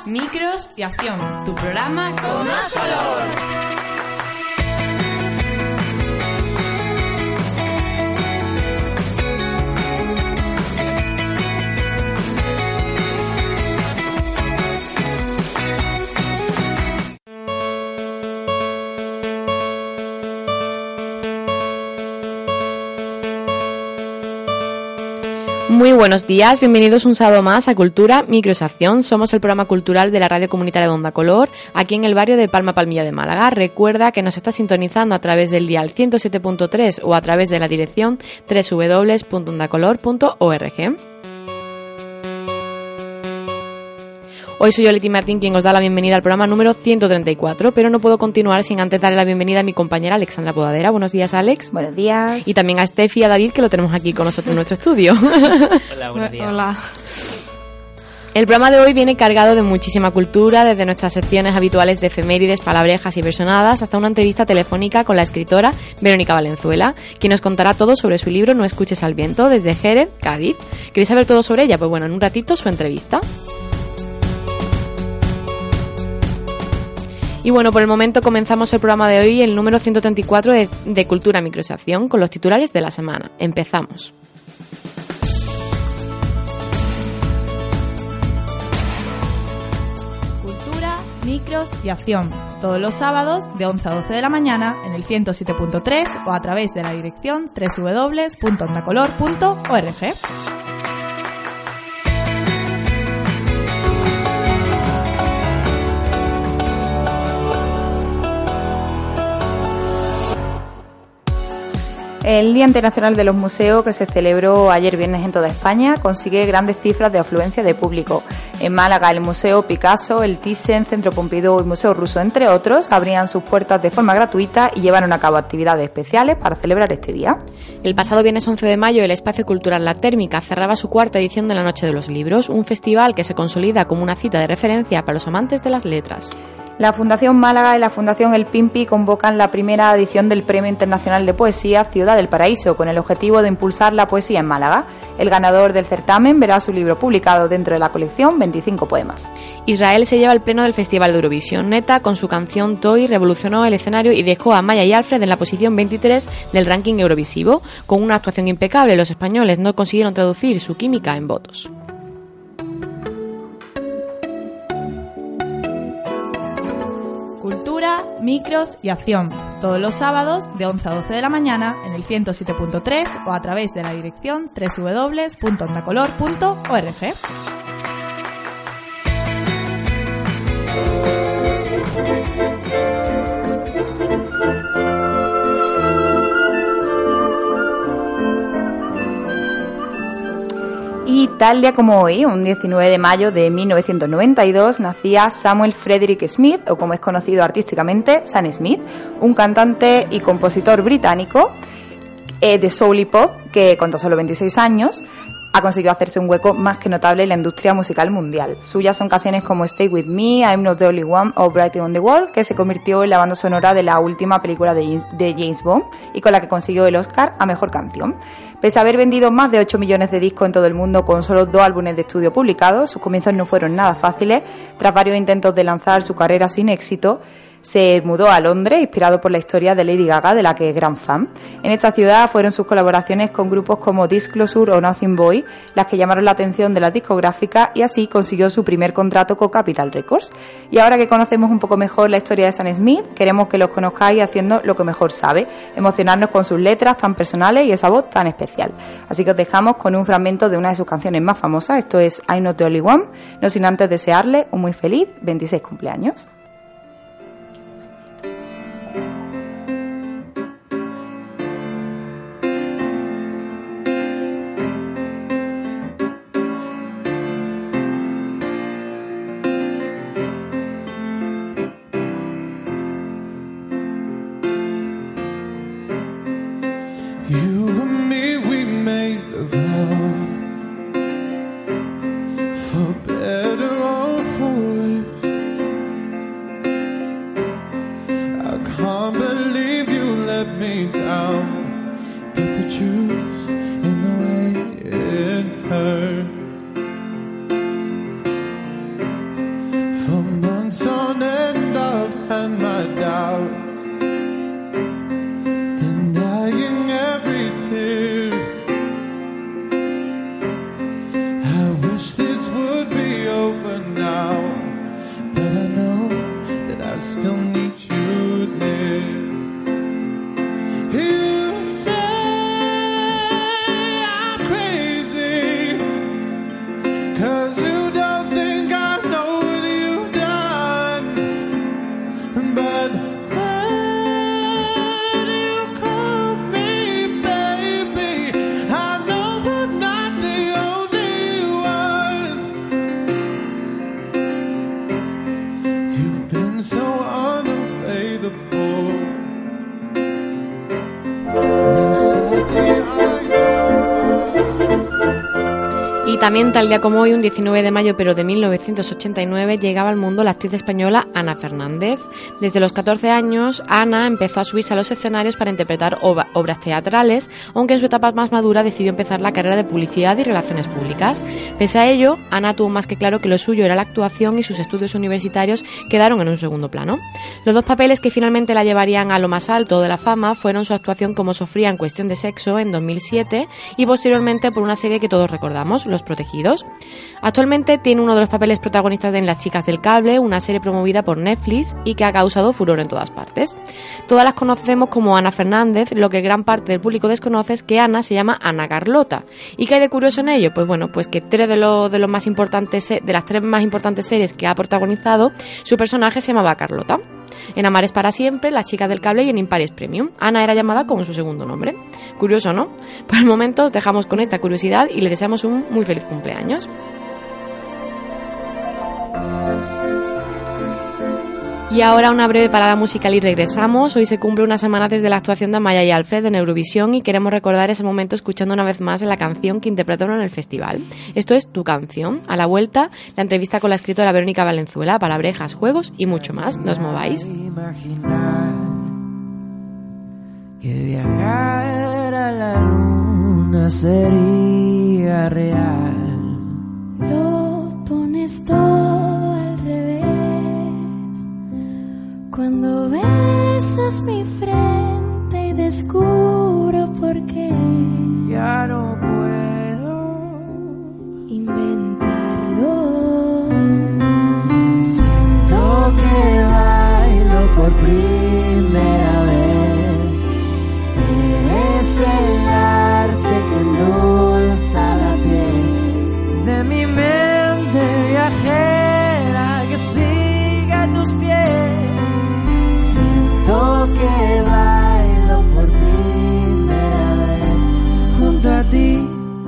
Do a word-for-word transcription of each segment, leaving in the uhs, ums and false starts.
Micros y Acción, tu programa con más color. Muy buenos días, bienvenidos un sábado más a Cultura, Micros y Acción. Somos el programa cultural de la radio comunitaria de Onda Color, aquí en el barrio de Palma Palmilla de Málaga. Recuerda que nos está sintonizando a través del dial ciento siete punto tres o a través de la dirección doble u doble u doble u punto onda color punto org. Hoy soy yo, Leti Martín, quien os da la bienvenida al programa número ciento treinta y cuatro, pero no puedo continuar sin antes darle la bienvenida a mi compañera Alexandra Podadera. Buenos días, Alex. Buenos días. Y también a Steffi y a David, que lo tenemos aquí con nosotros en nuestro estudio. Hola, buenos días. Hola. El programa de hoy viene cargado de muchísima cultura, desde nuestras secciones habituales de efemérides, palabrejas y versionadas, hasta una entrevista telefónica con la escritora Verónica Valenzuela, quien nos contará todo sobre su libro No escuches al viento, desde Jerez, Cádiz. ¿Queréis saber todo sobre ella? Pues bueno, en un ratito su entrevista. Y bueno, por el momento comenzamos el programa de hoy, el número ciento treinta y cuatro de, de Cultura Micros y Acción, con los titulares de la semana. Empezamos. Cultura, Micros y Acción, todos los sábados de once a doce de la mañana en el ciento siete punto tres o a través de la dirección doble u doble u doble u punto onda color punto org. El Día Internacional de los Museos, que se celebró ayer viernes en toda España, consigue grandes cifras de afluencia de público. En Málaga, el Museo Picasso, el Thyssen, Centro Pompidou y Museo Ruso, entre otros, abrían sus puertas de forma gratuita y llevaron a cabo actividades especiales para celebrar este día. El pasado viernes once de mayo, el Espacio Cultural La Térmica cerraba su cuarta edición de la Noche de los Libros, un festival que se consolida como una cita de referencia para los amantes de las letras. La Fundación Málaga y la Fundación El Pimpi convocan la primera edición del Premio Internacional de Poesía Ciudad del Paraíso, con el objetivo de impulsar la poesía en Málaga. El ganador del certamen verá su libro publicado dentro de la colección veinticinco poemas. Israel se lleva el pleno del Festival de Eurovisión. Neta, con su canción Toy, revolucionó el escenario y dejó a Maya y Alfred en la posición veintitrés del ranking eurovisivo. Con una actuación impecable, los españoles no consiguieron traducir su química en votos. Cultura, Micros y Acción, todos los sábados de once a doce de la mañana en el ciento siete punto tres o a través de la dirección doble u doble u doble u punto onda color punto org. Y tal día como hoy, un diecinueve de mayo de mil novecientos noventa y dos, nacía Samuel Frederick Smith, o como es conocido artísticamente, Sam Smith, un cantante y compositor británico eh, de soul y pop que, con tan solo veintiséis años, ha conseguido hacerse un hueco más que notable en la industria musical mundial. Suyas son canciones como Stay With Me, I'm Not The Only One o Brighter on the Wall, que se convirtió en la banda sonora de la última película de James, de James Bond y con la que consiguió el Oscar a Mejor Canción. Pese a haber vendido más de ocho millones de discos en todo el mundo con solo dos álbumes de estudio publicados, sus comienzos no fueron nada fáciles. Tras varios intentos de lanzar su carrera sin éxito, se mudó a Londres, inspirado por la historia de Lady Gaga, de la que es gran fan. En esta ciudad fueron sus colaboraciones con grupos como Disclosure o Nothing Boy las que llamaron la atención de las discográficas, y así consiguió su primer contrato con Capitol Records. Y ahora que conocemos un poco mejor la historia de Sam Smith, queremos que los conozcáis haciendo lo que mejor sabe, emocionarnos con sus letras tan personales y esa voz tan especial. Así que os dejamos con un fragmento de una de sus canciones más famosas. Esto es I'm Not The Only One, no sin antes desearle un muy feliz veintiséis cumpleaños. You and me, we made a vow, for better or for worse. I can't believe you let me down, but the truth in the way it hurt. También tal día como hoy, un diecinueve de mayo pero de mil novecientos ochenta y nueve, llegaba al mundo la actriz española Ana Fernández. Desde los catorce años, Ana empezó a subirse a los escenarios para interpretar ob- obras teatrales, aunque en su etapa más madura decidió empezar la carrera de publicidad y relaciones públicas. Pese a ello, Ana tuvo más que claro que lo suyo era la actuación y sus estudios universitarios quedaron en un segundo plano. Los dos papeles que finalmente la llevarían a lo más alto de la fama fueron su actuación como Sofía en Cuestión de Sexo en dos mil siete y posteriormente por una serie que todos recordamos, Los Protegidos. Actualmente tiene uno de los papeles protagonistas en Las Chicas del Cable, una serie promovida por Netflix y que ha causado furor en todas partes. Todas las conocemos como Ana Fernández, lo que gran parte del público desconoce es que Ana se llama Ana Carlota. ¿Y qué hay de curioso en ello? Pues bueno, pues que tres de los de los más importantes de las tres más importantes series que ha protagonizado, su personaje se llamaba Carlota. En Amares para siempre, Las Chicas del Cable y en Impares Premium. Ana era llamada con su segundo nombre. Curioso, ¿no? Por el momento os dejamos con esta curiosidad y le deseamos un muy feliz cumpleaños. Y ahora una breve parada musical y regresamos. Hoy se cumple una semana desde la actuación de Amaya y Alfred en Eurovisión y queremos recordar ese momento escuchando una vez más la canción que interpretaron en el festival. Esto es Tu Canción. A la vuelta, la entrevista con la escritora Verónica Valenzuela, palabrejas, juegos y mucho más. No os mováis. Imaginar que viajar a la luna sería real. Lo pones todo al revés cuando besas mi frente y descubro por qué. Ya no puedo inventarlo. Siento que bailo por primera vez. Eres el arte que endulza la piel de mi mente viajera que sigue a tus pies. Siento que bailo por primera vez junto a ti.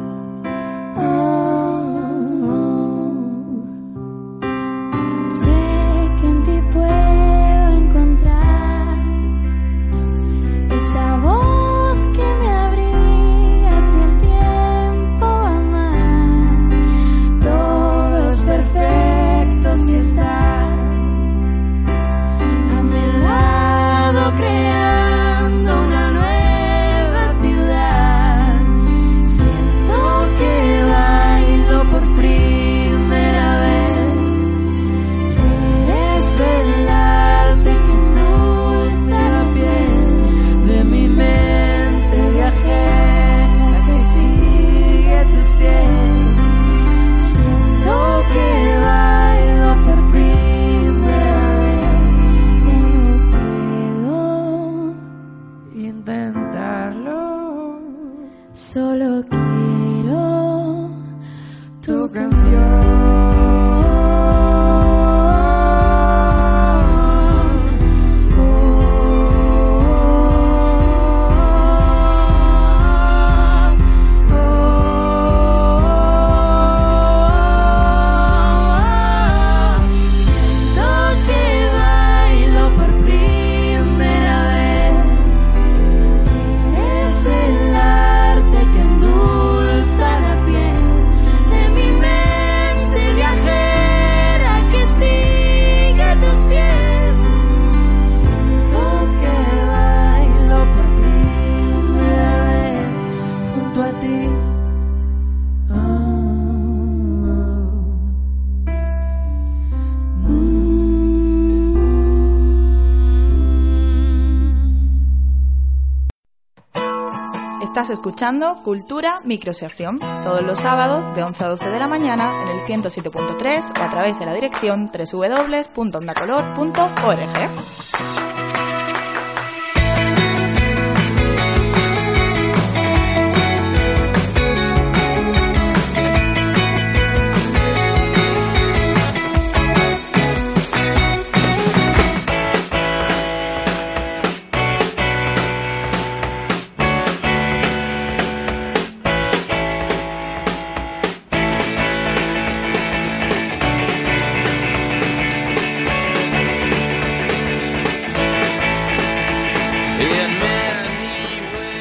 Si estás a mi lado creando una nueva ciudad, siento que bailo por primera vez. Eres el arte que endulza la piel de mi mente viajera que sigue a tus pies. Siento que bailo por primera vez, ya no puedo intentarlo. Solo quiero Tu canción. Estás escuchando Cultura Microsección, todos los sábados de once a doce de la mañana en el ciento siete punto tres o a través de la dirección doble u doble u doble u punto onda color punto org.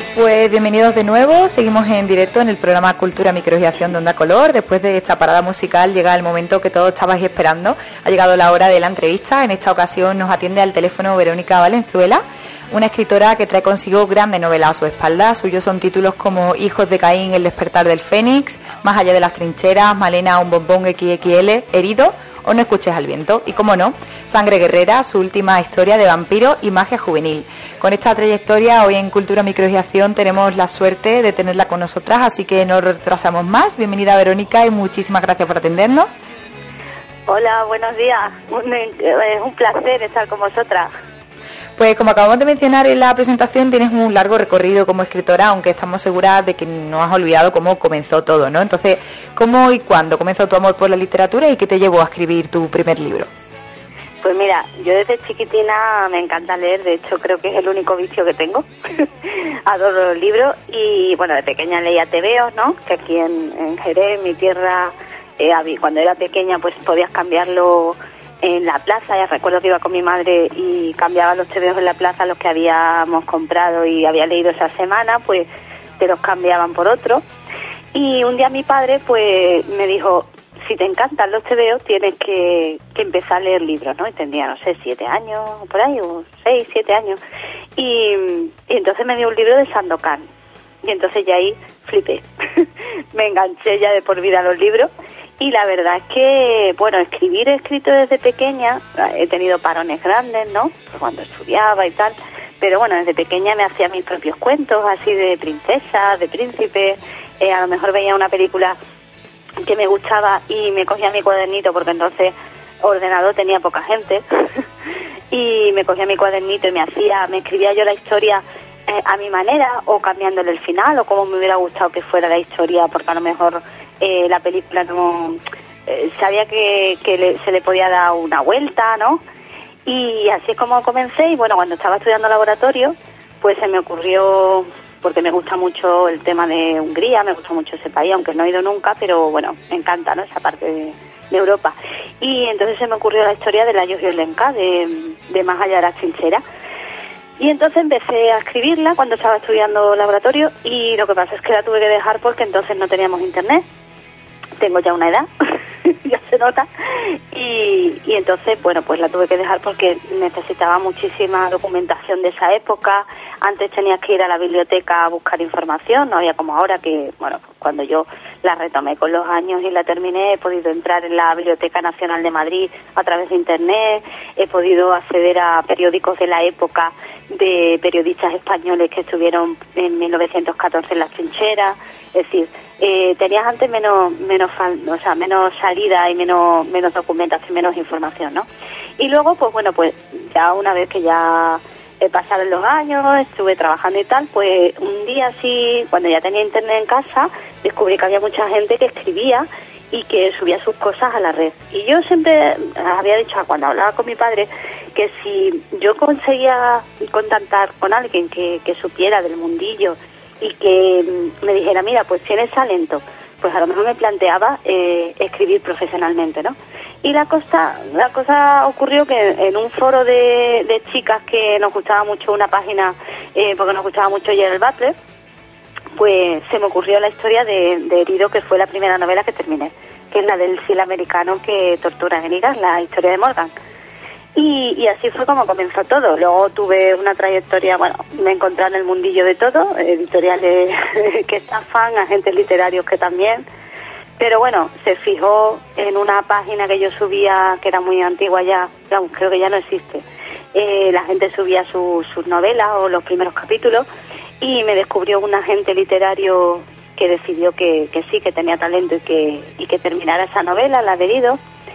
Pues bienvenidos de nuevo, seguimos en directo en el programa Cultura, Micros y Acción de Onda Color. Después de esta parada musical llega el momento que todos estabais esperando. Ha llegado la hora de la entrevista. En esta ocasión nos atiende al teléfono Verónica Valenzuela, una escritora que trae consigo grandes novelas a su espalda. Suyos son títulos como Hijos de Caín, El despertar del Fénix, Más allá de las trincheras, Malena, un bombón equis equis ele, Herido o No escuches al viento. Y como no, Sangre guerrera, su última historia de vampiro y magia juvenil. Con esta trayectoria, hoy en Cultura, Micros y Acción tenemos la suerte de tenerla con nosotras, así que no retrasamos más. Bienvenida, Verónica, y muchísimas gracias por atendernos. Hola, buenos días. Un, es un placer estar con vosotras. Pues como acabamos de mencionar en la presentación, tienes un largo recorrido como escritora, aunque estamos seguras de que no has olvidado cómo comenzó todo, ¿no? Entonces, ¿cómo y cuándo comenzó tu amor por la literatura y qué te llevó a escribir tu primer libro? Pues mira, yo desde chiquitina me encanta leer, de hecho creo que es el único vicio que tengo. Adoro los libros y bueno, de pequeña leía tebeos, ¿no? Que aquí en, en Jerez, mi tierra, eh, cuando era pequeña pues podías cambiarlo en la plaza. Ya recuerdo que iba con mi madre y cambiaba los tebeos en la plaza, los que habíamos comprado y había leído esa semana, pues te los cambiaban por otro. Y un día mi padre pues me dijo, si te encantan los tebeos tienes que, que empezar a leer libros, ¿no? Y tendría, no sé, siete años, por ahí, o seis, siete años. Y, y entonces me dio un libro de Sandokan. Y entonces ya ahí flipé. Me enganché ya de por vida a los libros. Y la verdad es que, bueno, escribir he escrito desde pequeña. He tenido parones grandes, ¿no? Pues cuando estudiaba y tal. Pero bueno, desde pequeña me hacía mis propios cuentos, así de princesas, de príncipes. Eh, a lo mejor veía una película que me gustaba y me cogía mi cuadernito, porque entonces ordenador tenía poca gente, y me cogía mi cuadernito y me hacía, me escribía yo la historia eh, a mi manera, o cambiándole el final, o como me hubiera gustado que fuera la historia, porque a lo mejor eh, la película no eh, sabía que, que le, se le podía dar una vuelta, ¿no? Y así es como comencé. Y bueno, cuando estaba estudiando laboratorio, pues se me ocurrió, porque me gusta mucho el tema de Hungría, me gusta mucho ese país, aunque no he ido nunca, pero bueno, me encanta, ¿no?, esa parte de, de Europa. Y entonces se me ocurrió la historia de la Yoyolenka, de, de Más allá de las trincheras. Y entonces empecé a escribirla cuando estaba estudiando laboratorio, y lo que pasa es que la tuve que dejar porque entonces no teníamos internet. Tengo ya una edad, ya se nota, y, y entonces, bueno, pues la tuve que dejar porque necesitaba muchísima documentación de esa época. Antes tenías que ir a la biblioteca a buscar información, no había como ahora que, bueno, pues cuando yo la retomé con los años y la terminé, he podido entrar en la Biblioteca Nacional de Madrid a través de internet, he podido acceder a periódicos de la época de periodistas españoles que estuvieron en mil novecientos catorce en las trincheras. Es decir, eh, tenías antes menos menos o sea, menos salida y menos menos documentación, menos información, ¿no? Y luego, pues bueno, pues ya una vez que ya eh, pasaron los años, estuve trabajando y tal, pues un día así, cuando ya tenía internet en casa, descubrí que había mucha gente que escribía y que subía sus cosas a la red. Y yo siempre había dicho, cuando hablaba con mi padre, que si yo conseguía contactar con alguien que, que supiera del mundillo y que me dijera, mira, pues tienes talento, pues a lo mejor me planteaba eh, escribir profesionalmente, ¿no? Y la cosa, la cosa ocurrió que en un foro de, de chicas que nos gustaba mucho una página, eh, porque nos gustaba mucho Gerald Butler, pues se me ocurrió la historia de, de Herido, que fue la primera novela que terminé, que es la del sil americano que tortura en Irak, la historia de Morgan. Y, y así fue como comenzó todo. Luego tuve una trayectoria, bueno, me encontré en el mundillo de todo, editoriales que estafan, agentes literarios que también, pero bueno, se fijó en una página que yo subía, que era muy antigua ya, digamos, creo que ya no existe. Eh, la gente subía su, sus novelas o los primeros capítulos, y me descubrió un agente literario que decidió que, que sí, que tenía talento y que, y que terminara esa novela, la de Herido.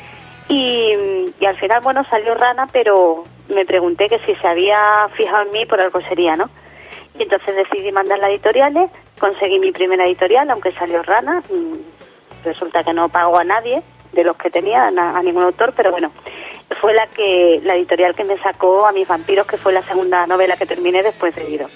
Y, y al final, bueno, salió Rana, pero me pregunté que si se había fijado en mí por algo sería, ¿no? Y entonces decidí mandarla a editoriales, conseguí mi primera editorial, aunque salió Rana. Resulta que no pagó a nadie de los que tenía, a, a ningún autor, pero bueno, fue la que la editorial que me sacó a Mis vampiros, que fue la segunda novela que terminé después de Herido.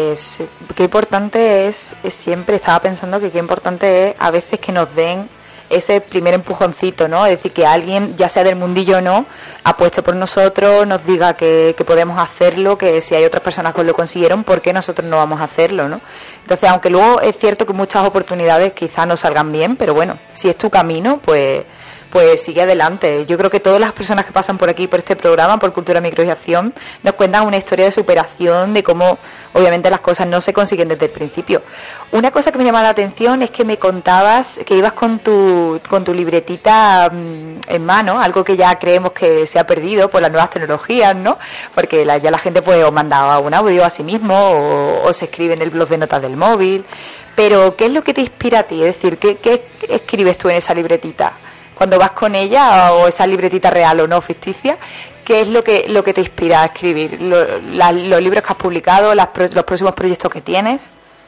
Pues qué importante es, es siempre, estaba pensando que qué importante es a veces que nos den ese primer empujoncito, ¿no? Es decir, que alguien, ya sea del mundillo o no, apueste por nosotros, nos diga que, que podemos hacerlo, que si hay otras personas que lo consiguieron, ¿por qué nosotros no vamos a hacerlo, no? Entonces, aunque luego es cierto que muchas oportunidades quizás no salgan bien, pero bueno, si es tu camino, pues pues sigue adelante. Yo creo que todas las personas que pasan por aquí, por este programa, por Cultura, Micros y Acción, nos cuentan una historia de superación, de cómo obviamente las cosas no se consiguen desde el principio. Una cosa que me llama la atención es que me contabas que ibas con tu con tu libretita mmm, en mano, algo que ya creemos que se ha perdido por las nuevas tecnologías, ¿no? Porque la, ya la gente pues o manda un audio a sí mismo o, o se escribe en el blog de notas del móvil. Pero, ¿qué es lo que te inspira a ti? Es decir, ¿qué, qué escribes tú en esa libretita? Cuando vas con ella, o esa libretita real o no ficticia, ¿qué es lo que lo que te inspira a escribir? ¿Lo, la, ¿Los libros que has publicado, las, los próximos proyectos que tienes?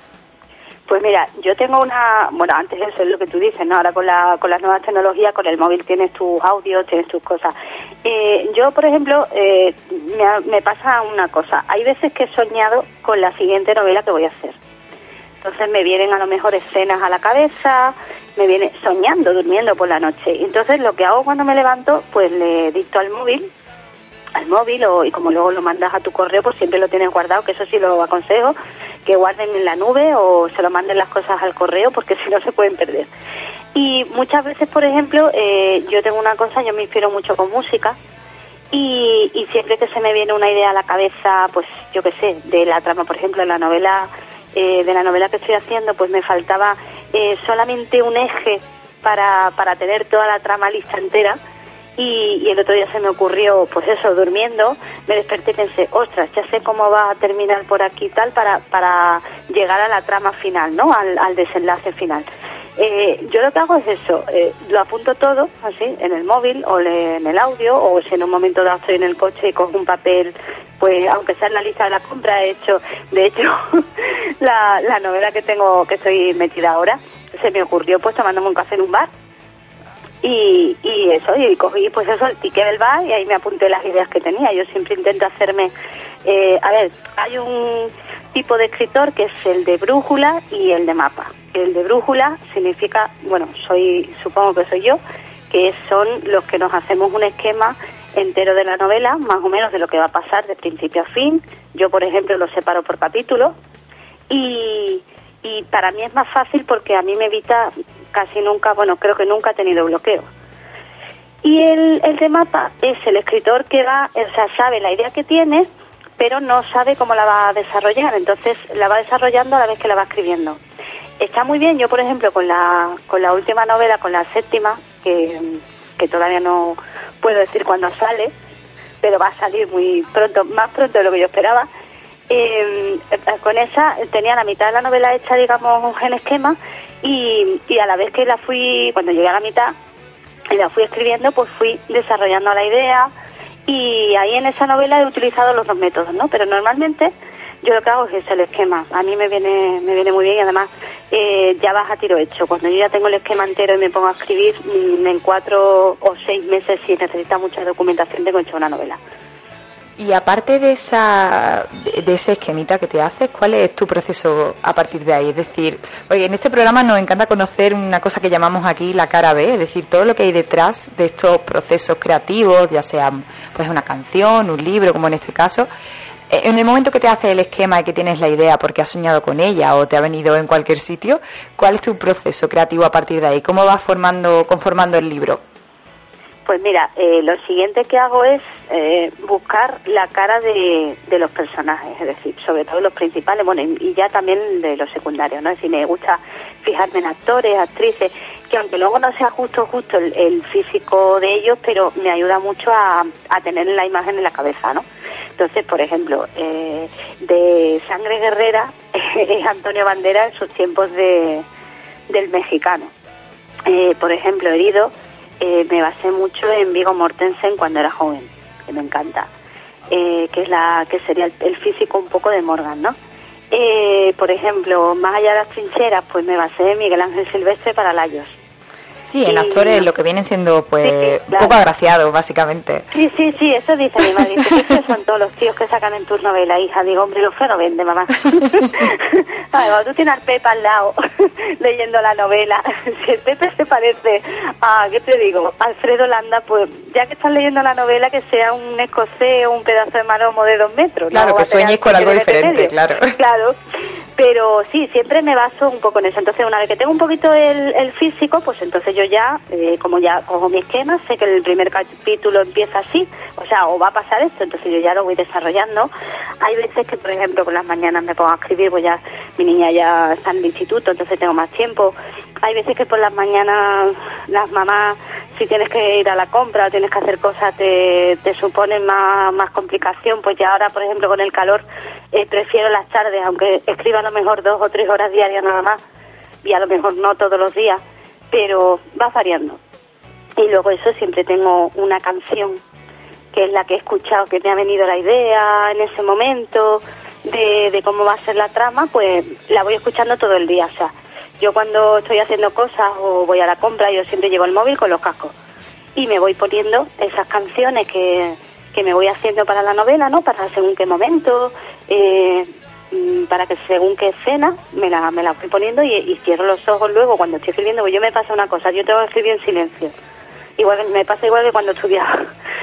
Pues mira, yo tengo una... Bueno, antes eso es lo que tú dices, ¿no? Ahora con, la, con las nuevas tecnologías, con el móvil tienes tus audios, tienes tus cosas. Eh, yo, por ejemplo, eh, me, me pasa una cosa. Hay veces que he soñado con la siguiente novela que voy a hacer. Entonces me vienen a lo mejor escenas a la cabeza, me viene soñando, durmiendo por la noche. Entonces lo que hago cuando me levanto, pues le dicto al móvil, al móvil, o, y como luego lo mandas a tu correo, pues siempre lo tienes guardado, que eso sí lo aconsejo, que guarden en la nube o se lo manden las cosas al correo, porque si no se pueden perder. Y muchas veces, por ejemplo, eh, yo tengo una cosa, yo me inspiro mucho con música, y, y siempre que se me viene una idea a la cabeza, pues yo qué sé, de la trama, por ejemplo, en la novela... Eh, de la novela que estoy haciendo, pues me faltaba eh, solamente un eje para, para tener toda la trama lista entera, y, y el otro día se me ocurrió, pues eso, durmiendo, me desperté y pensé, ostras, ya sé cómo va a terminar por aquí tal para, para llegar a la trama final, ¿no? Al, al desenlace final. Eh, yo lo que hago es eso, eh, lo apunto todo, así, en el móvil o le, en el audio, o si en un momento dado estoy en el coche y cojo un papel, pues aunque sea en la lista de la compra, he hecho, de hecho, la, la novela que tengo, que estoy metida ahora, se me ocurrió pues tomándome un café en un bar, y, y eso, y cogí pues eso, el ticket del bar, y ahí me apunté las ideas que tenía. Yo siempre intento hacerme, eh, a ver, hay un tipo de escritor que es el de brújula y el de mapa. El de brújula significa, bueno, soy, supongo que soy yo, que son los que nos hacemos un esquema entero de la novela, más o menos de lo que va a pasar de principio a fin. Yo, por ejemplo, lo separo por capítulos, y, y para mí es más fácil porque a mí me evita casi nunca, bueno, creo que nunca he tenido bloqueo. Y el, el de mapa es el escritor que va, o sea, sabe la idea que tiene, pero no sabe cómo la va a desarrollar, entonces la va desarrollando a la vez que la va escribiendo. Está muy bien. Yo, por ejemplo, con la con la última novela, con la séptima, que, que todavía no puedo decir cuándo sale, pero va a salir muy pronto, más pronto de lo que yo esperaba, eh, con esa tenía la mitad de la novela hecha, digamos, en esquema, y, y a la vez que la fui, cuando llegué a la mitad, y la fui escribiendo, pues fui desarrollando la idea, y ahí en esa novela he utilizado los dos métodos, ¿no? Pero normalmente yo lo que hago es el esquema. A mí me viene me viene muy bien, y además eh, ya vas a tiro hecho. Cuando yo ya tengo el esquema entero y me pongo a escribir, en cuatro o seis meses, si necesita mucha documentación, tengo hecho una novela. Y aparte de esa de ese esquemita que te haces, ¿cuál es tu proceso a partir de ahí? Es decir, porque en este programa nos encanta conocer una cosa que llamamos aquí la cara B, es decir, todo lo que hay detrás de estos procesos creativos, ya sea pues una canción, un libro, como en este caso. En el momento que te haces el esquema y que tienes la idea porque has soñado con ella o te ha venido en cualquier sitio, ¿cuál es tu proceso creativo a partir de ahí? ¿Cómo vas formando, conformando el libro? Pues mira, eh, lo siguiente que hago es eh, buscar la cara de, de los personajes, es decir, sobre todo los principales, bueno, y, y ya también de los secundarios, ¿no? Es decir, me gusta fijarme en actores, actrices, que aunque luego no sea justo justo el, el físico de ellos, pero me ayuda mucho a, a tener la imagen en la cabeza, ¿no? Entonces, por ejemplo, eh, de Sangre Guerrera es Antonio Banderas en sus tiempos de del mexicano. Eh, por ejemplo, Herido, eh, me basé mucho en Viggo Mortensen cuando era joven, que me encanta, eh, que es la que sería el, el físico un poco de Morgan, ¿no? Eh, por ejemplo, Más allá de las trincheras, pues me basé en Miguel Ángel Silvestre para Layos. Sí, en y, actores lo que vienen siendo pues sí, claro. un poco agraciados, básicamente. Sí, sí, sí, eso dice mi madre. Dice, ¿qué son todos los tíos que sacan en tus novelas, hija? Digo, hombre, lo feo no vende, mamá. Vale, cuando tú tienes al Pepe al lado leyendo la novela, si el Pepe se parece a, ¿qué te digo?, Alfredo Landa, pues ya que estás leyendo la novela, que sea un escocés o un pedazo de maromo de dos metros. Claro, ¿no? que sueñes con algo diferente, claro. Claro, pero sí, siempre me baso un poco en eso. Entonces, una vez que tengo un poquito el, el físico, pues entonces yo ya, eh, como ya cojo mi esquema, sé que el primer capítulo empieza así, o sea, o va a pasar esto, entonces yo ya lo voy desarrollando. Hay veces que, por ejemplo, por las mañanas me pongo a escribir, pues ya mi niña ya está en el instituto, entonces tengo más tiempo. Hay veces que por las mañanas las mamás, si tienes que ir a la compra o tienes que hacer cosas, te, te suponen más, más complicación, pues ya ahora, por ejemplo, con el calor, eh, prefiero las tardes, aunque escriba a lo mejor dos o tres horas diarias nada más, y a lo mejor no todos los días, pero va variando. Y luego eso, siempre tengo una canción que es la que he escuchado, que me ha venido la idea en ese momento de, de cómo va a ser la trama, pues la voy escuchando todo el día. O sea, yo cuando estoy haciendo cosas o voy a la compra, yo siempre llevo el móvil con los cascos y me voy poniendo esas canciones que, que me voy haciendo para la novela, ¿no? Para según qué momento, eh, para que según qué escena me la, me la voy poniendo y, y cierro los ojos luego cuando estoy escribiendo. Pues yo me pasa una cosa, yo tengo que escribir en silencio. Igual que me pasa igual que cuando estudiaba.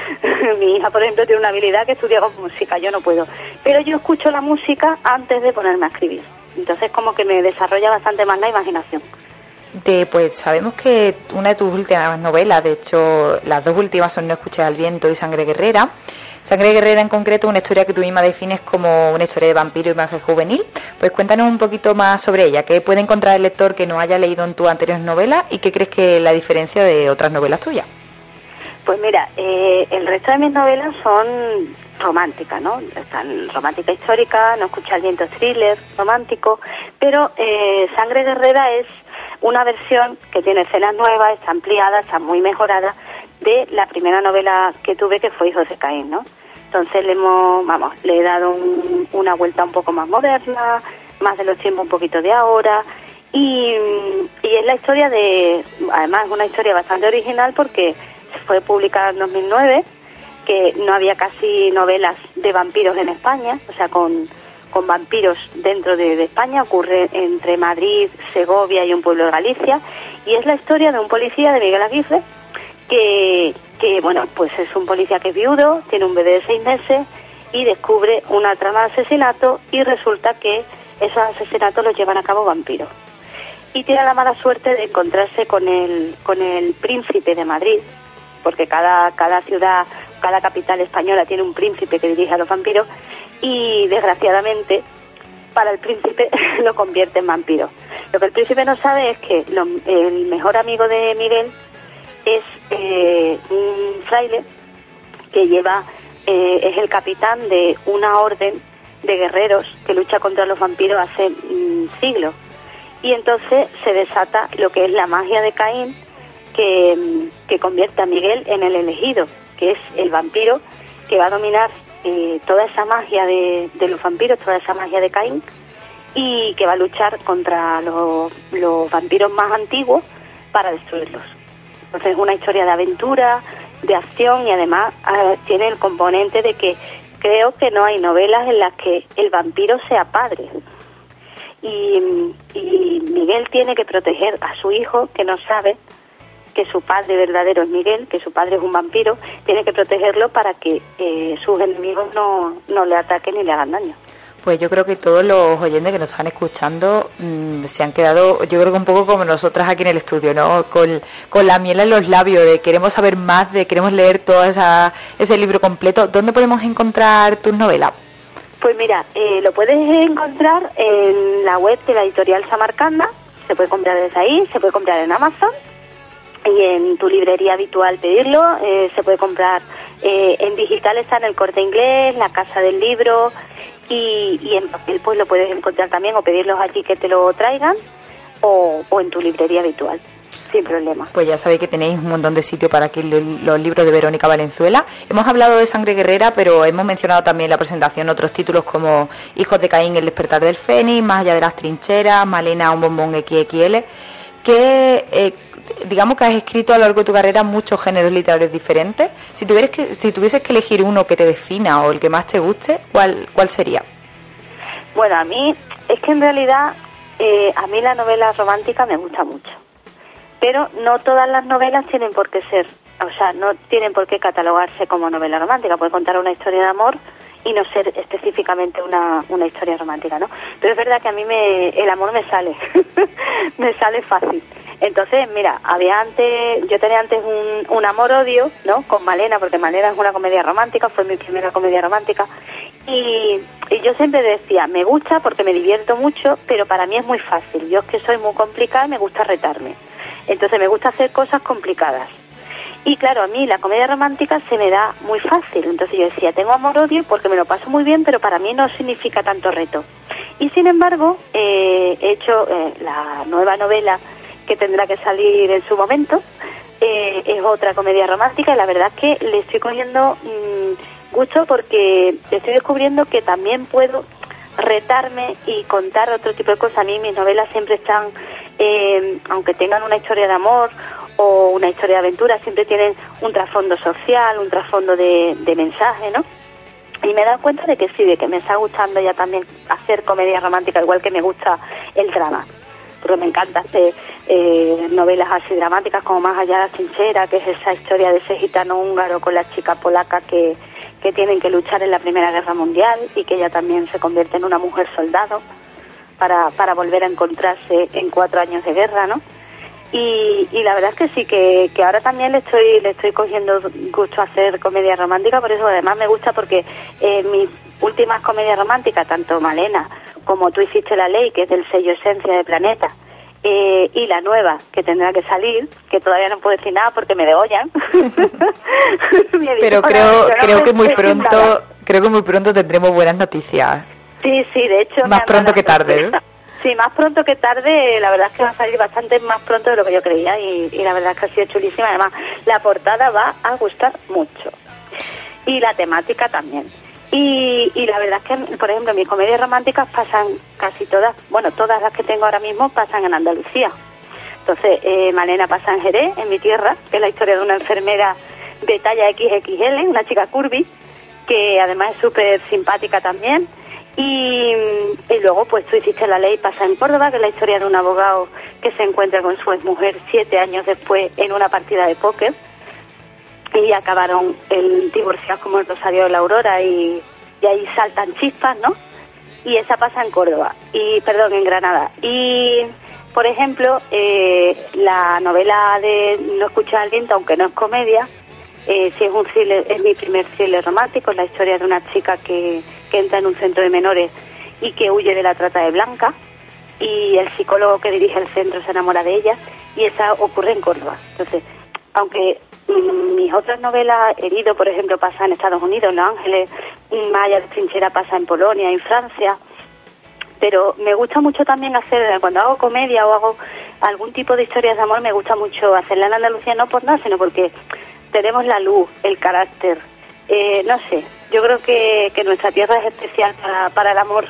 Mi hija, por ejemplo, tiene una habilidad que estudia con música, yo no puedo. Pero yo escucho la música antes de ponerme a escribir. Entonces como que me desarrolla bastante más la imaginación. De, pues sabemos que una de tus últimas novelas, de hecho las dos últimas son No escuches al viento y Sangre Guerrera. Sangre Guerrera en concreto, una historia que tú misma defines como una historia de vampiro y magia juvenil. Pues cuéntanos un poquito más sobre ella. ¿Qué puede encontrar el lector que no haya leído en tus anteriores novelas y qué crees que es la diferencia de otras novelas tuyas? Pues mira, eh, el resto de mis novelas son románticas, ¿no? Están romántica histórica, No escucha al viento, thriller, romántico, pero eh, Sangre Guerrera es una versión que tiene escenas nuevas, está ampliada, está muy mejorada de la primera novela que tuve, que fue Hijos de Caín, ¿no? Entonces le hemos, vamos, le he dado un, una vuelta un poco más moderna, más de los tiempos un poquito de ahora, y, y es la historia de, además es una historia bastante original porque fue publicada en dos mil nueve, que no había casi novelas de vampiros en España, o sea, con, con vampiros dentro de, de España, ocurre entre Madrid, Segovia y un pueblo de Galicia, y es la historia de un policía, de Miguel Aguirre, que, que bueno, pues es un policía que es viudo, tiene un bebé de seis meses y descubre una trama de asesinato y resulta que esos asesinatos los llevan a cabo vampiros. Y tiene la mala suerte de encontrarse con el, con el príncipe de Madrid, porque cada, cada ciudad, cada capital española tiene un príncipe que dirige a los vampiros y desgraciadamente para el príncipe lo convierte en vampiro. Lo que el príncipe no sabe es que lo, el mejor amigo de Miguel es eh, un fraile que lleva, eh, es el capitán de una orden de guerreros que lucha contra los vampiros hace mm, siglos. Y entonces se desata lo que es la magia de Caín, que, que convierte a Miguel en el elegido, que es el vampiro que va a dominar eh, toda esa magia de, de los vampiros, toda esa magia de Caín, y que va a luchar contra los, los vampiros más antiguos para destruirlos. Entonces es una historia de aventura, de acción, y además eh, tiene el componente de que creo que no hay novelas en las que el vampiro sea padre. Y, y Miguel tiene que proteger a su hijo, que no sabe que su padre verdadero es Miguel, que su padre es un vampiro, tiene que protegerlo para que eh, sus enemigos no, no le ataquen ni le hagan daño. Pues yo creo que todos los oyentes que nos están escuchando mmm, se han quedado, yo creo que un poco como nosotras aquí en el estudio, ¿no? Con, con la miel en los labios, de queremos saber más, de queremos leer todo esa, ese libro completo. ¿Dónde podemos encontrar tus novelas? Pues mira, eh, lo puedes encontrar en la web de la editorial Samarcanda, se puede comprar desde ahí, se puede comprar en Amazon y en tu librería habitual pedirlo, eh, se puede comprar eh, en digital, está en el Corte Inglés, la Casa del Libro, y, y en papel pues lo puedes encontrar también o pedirlos allí que te lo traigan o, o en tu librería habitual. Sin problema. Pues ya sabéis que tenéis un montón de sitio para que los libros de Verónica Valenzuela. Hemos hablado de Sangre Guerrera, pero hemos mencionado también en la presentación otros títulos como Hijos de Caín, El despertar del Fénix, Más allá de las trincheras, Malena, un bombón equis equis ele, que eh, digamos que has escrito a lo largo de tu carrera muchos géneros literarios diferentes. Si tuvieras que, si tuvieses que elegir uno que te defina o el que más te guste, ¿cuál, cuál sería? Bueno, a mí es que en realidad eh, a mí la novela romántica me gusta mucho, pero no todas las novelas tienen por qué ser, o sea, no tienen por qué catalogarse como novela romántica. Puede contar una historia de amor y no ser específicamente una, una historia romántica, ¿no? Pero es verdad que a mí me, el amor me sale, me sale fácil. Entonces, mira, había antes, yo tenía antes un, un amor-odio, ¿no? Con Malena, porque Malena es una comedia romántica, fue mi primera comedia romántica, y, y yo siempre decía, me gusta porque me divierto mucho, pero para mí es muy fácil. Yo es que soy muy complicada y me gusta retarme. Entonces me gusta hacer cosas complicadas. Y claro, a mí la comedia romántica se me da muy fácil. Entonces yo decía, tengo amor-odio porque me lo paso muy bien, pero para mí no significa tanto reto. Y sin embargo, eh, he hecho eh, la nueva novela que tendrá que salir en su momento, eh, es otra comedia romántica, y la verdad es que le estoy cogiendo mmm, gusto porque estoy descubriendo que también puedo retarme y contar otro tipo de cosas. A mí mis novelas siempre están, eh, aunque tengan una historia de amor o una historia de aventura, siempre tienen un trasfondo social, un trasfondo de, de mensaje, ¿no? Y me he dado cuenta de que sí, de que me está gustando ya también hacer comedia romántica, igual que me gusta el drama, porque me encanta hacer eh, novelas así dramáticas como Más allá de la trinchera, que es esa historia de ese gitano húngaro con la chica polaca que, que tienen que luchar en la Primera Guerra Mundial y que ella también se convierte en una mujer soldado para, para volver a encontrarse en cuatro años de guerra, ¿no? Y, y la verdad es que sí, que, que ahora también le estoy le estoy cogiendo gusto a hacer comedia romántica, por eso además me gusta porque eh, mis últimas comedias románticas, tanto Malena como Tú hiciste la ley, que es del sello Esencia de Planeta, eh, y la nueva, que tendrá que salir, que todavía no puedo decir nada porque me degollan. Pero creo creo que muy pronto creo que muy pronto tendremos buenas noticias. Sí, sí, de hecho... Más pronto que tarde, ¿eh? Sí, más pronto que tarde, la verdad es que va a salir bastante más pronto de lo que yo creía, y, y la verdad es que ha sido chulísima. Además, la portada va a gustar mucho y la temática también. Y, y la verdad es que, por ejemplo, mis comedias románticas pasan casi todas, bueno, todas las que tengo ahora mismo pasan en Andalucía. Entonces, eh, Malena pasa en Jerez, en mi tierra, que es la historia de una enfermera de talla equis equis ele, una chica curvy, que además es súper simpática también. Y, y luego, pues Tú hiciste la ley pasa en Córdoba, que es la historia de un abogado que se encuentra con su exmujer siete años después en una partida de póker, y acabaron el divorciados como el Rosario de la Aurora, y, y ahí saltan chispas, ¿no? Y esa pasa en Córdoba, y perdón, en Granada. Y, por ejemplo, eh, la novela de No escuchas al viento, aunque no es comedia, eh, sí es un thriller, es mi primer thriller romántico, es la historia de una chica que, que entra en un centro de menores y que huye de la trata de blanca, y el psicólogo que dirige el centro se enamora de ella, y esa ocurre en Córdoba. Entonces, aunque mm, mis otras novelas, Herido, por ejemplo, pasa en Estados Unidos, en Los Ángeles, Más allá de la trinchera pasa en Polonia, en Francia, pero me gusta mucho también hacer, cuando hago comedia o hago algún tipo de historias de amor, me gusta mucho hacerla en Andalucía, no por nada, sino porque tenemos la luz, el carácter, eh, no sé, yo creo que, que nuestra tierra es especial para, para el amor.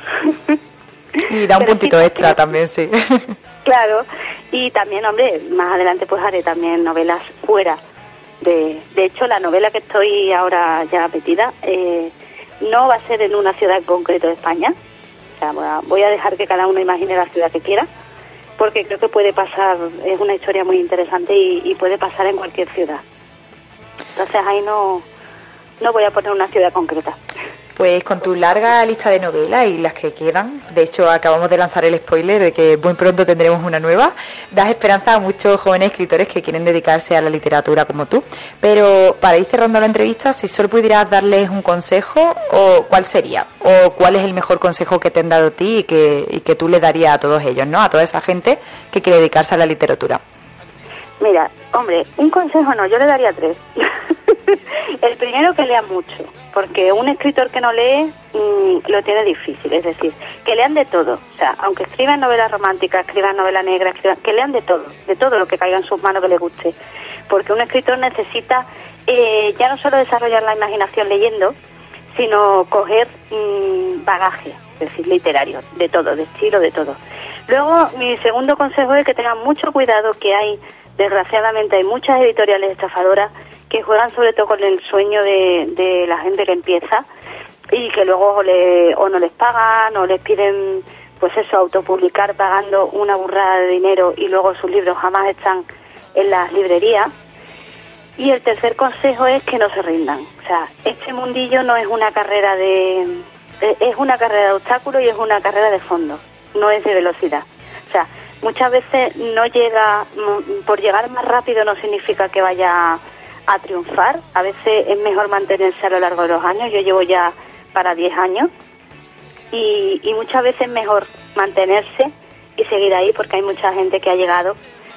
Y da un Pero puntito sí, extra sí, también, sí. Claro, y también, hombre, más adelante pues haré también novelas fuera. De, de hecho, la novela que estoy ahora ya metida eh, no va a ser en una ciudad en concreto de España. O sea, voy a, voy a dejar que cada uno imagine la ciudad que quiera, porque creo que puede pasar, es una historia muy interesante y, y puede pasar en cualquier ciudad. Entonces ahí no, no voy a poner una ciudad concreta. Pues con tu larga lista de novelas y las que quedan, de hecho acabamos de lanzar el spoiler de que muy pronto tendremos una nueva, das esperanza a muchos jóvenes escritores que quieren dedicarse a la literatura como tú. Pero para ir cerrando la entrevista, si solo pudieras darles un consejo, o ¿cuál sería? ¿O cuál es el mejor consejo que te han dado a ti y que, y que tú le darías a todos ellos, ¿no? A toda esa gente que quiere dedicarse a la literatura. Mira, hombre, un consejo no, yo le daría tres. El primero, que lean mucho, porque un escritor que no lee mmm, lo tiene difícil, es decir, que lean de todo, o sea, aunque escriban novelas románticas, escriban novela negra, escriban, que lean de todo, de todo lo que caiga en sus manos que les guste, porque un escritor necesita eh, ya no solo desarrollar la imaginación leyendo, sino coger mmm, bagaje, es decir, literario, de todo, de estilo, de todo. Luego, mi segundo consejo es que tengan mucho cuidado, que hay, desgraciadamente, hay muchas editoriales estafadoras que juegan sobre todo con el sueño de, de la gente que empieza y que luego o, le, o no les pagan o les piden pues eso, autopublicar pagando una burrada de dinero y luego sus libros jamás están en las librerías. Y el tercer consejo es que no se rindan. O sea, este mundillo no es una carrera de... es una carrera de obstáculos y es una carrera de fondo, no es de velocidad. O sea, muchas veces no llega, por llegar más rápido no significa que vaya a triunfar. A veces es mejor mantenerse a lo largo de los años. Yo llevo ya para diez años y, y muchas veces es mejor mantenerse y seguir ahí, porque hay mucha gente que ha llegado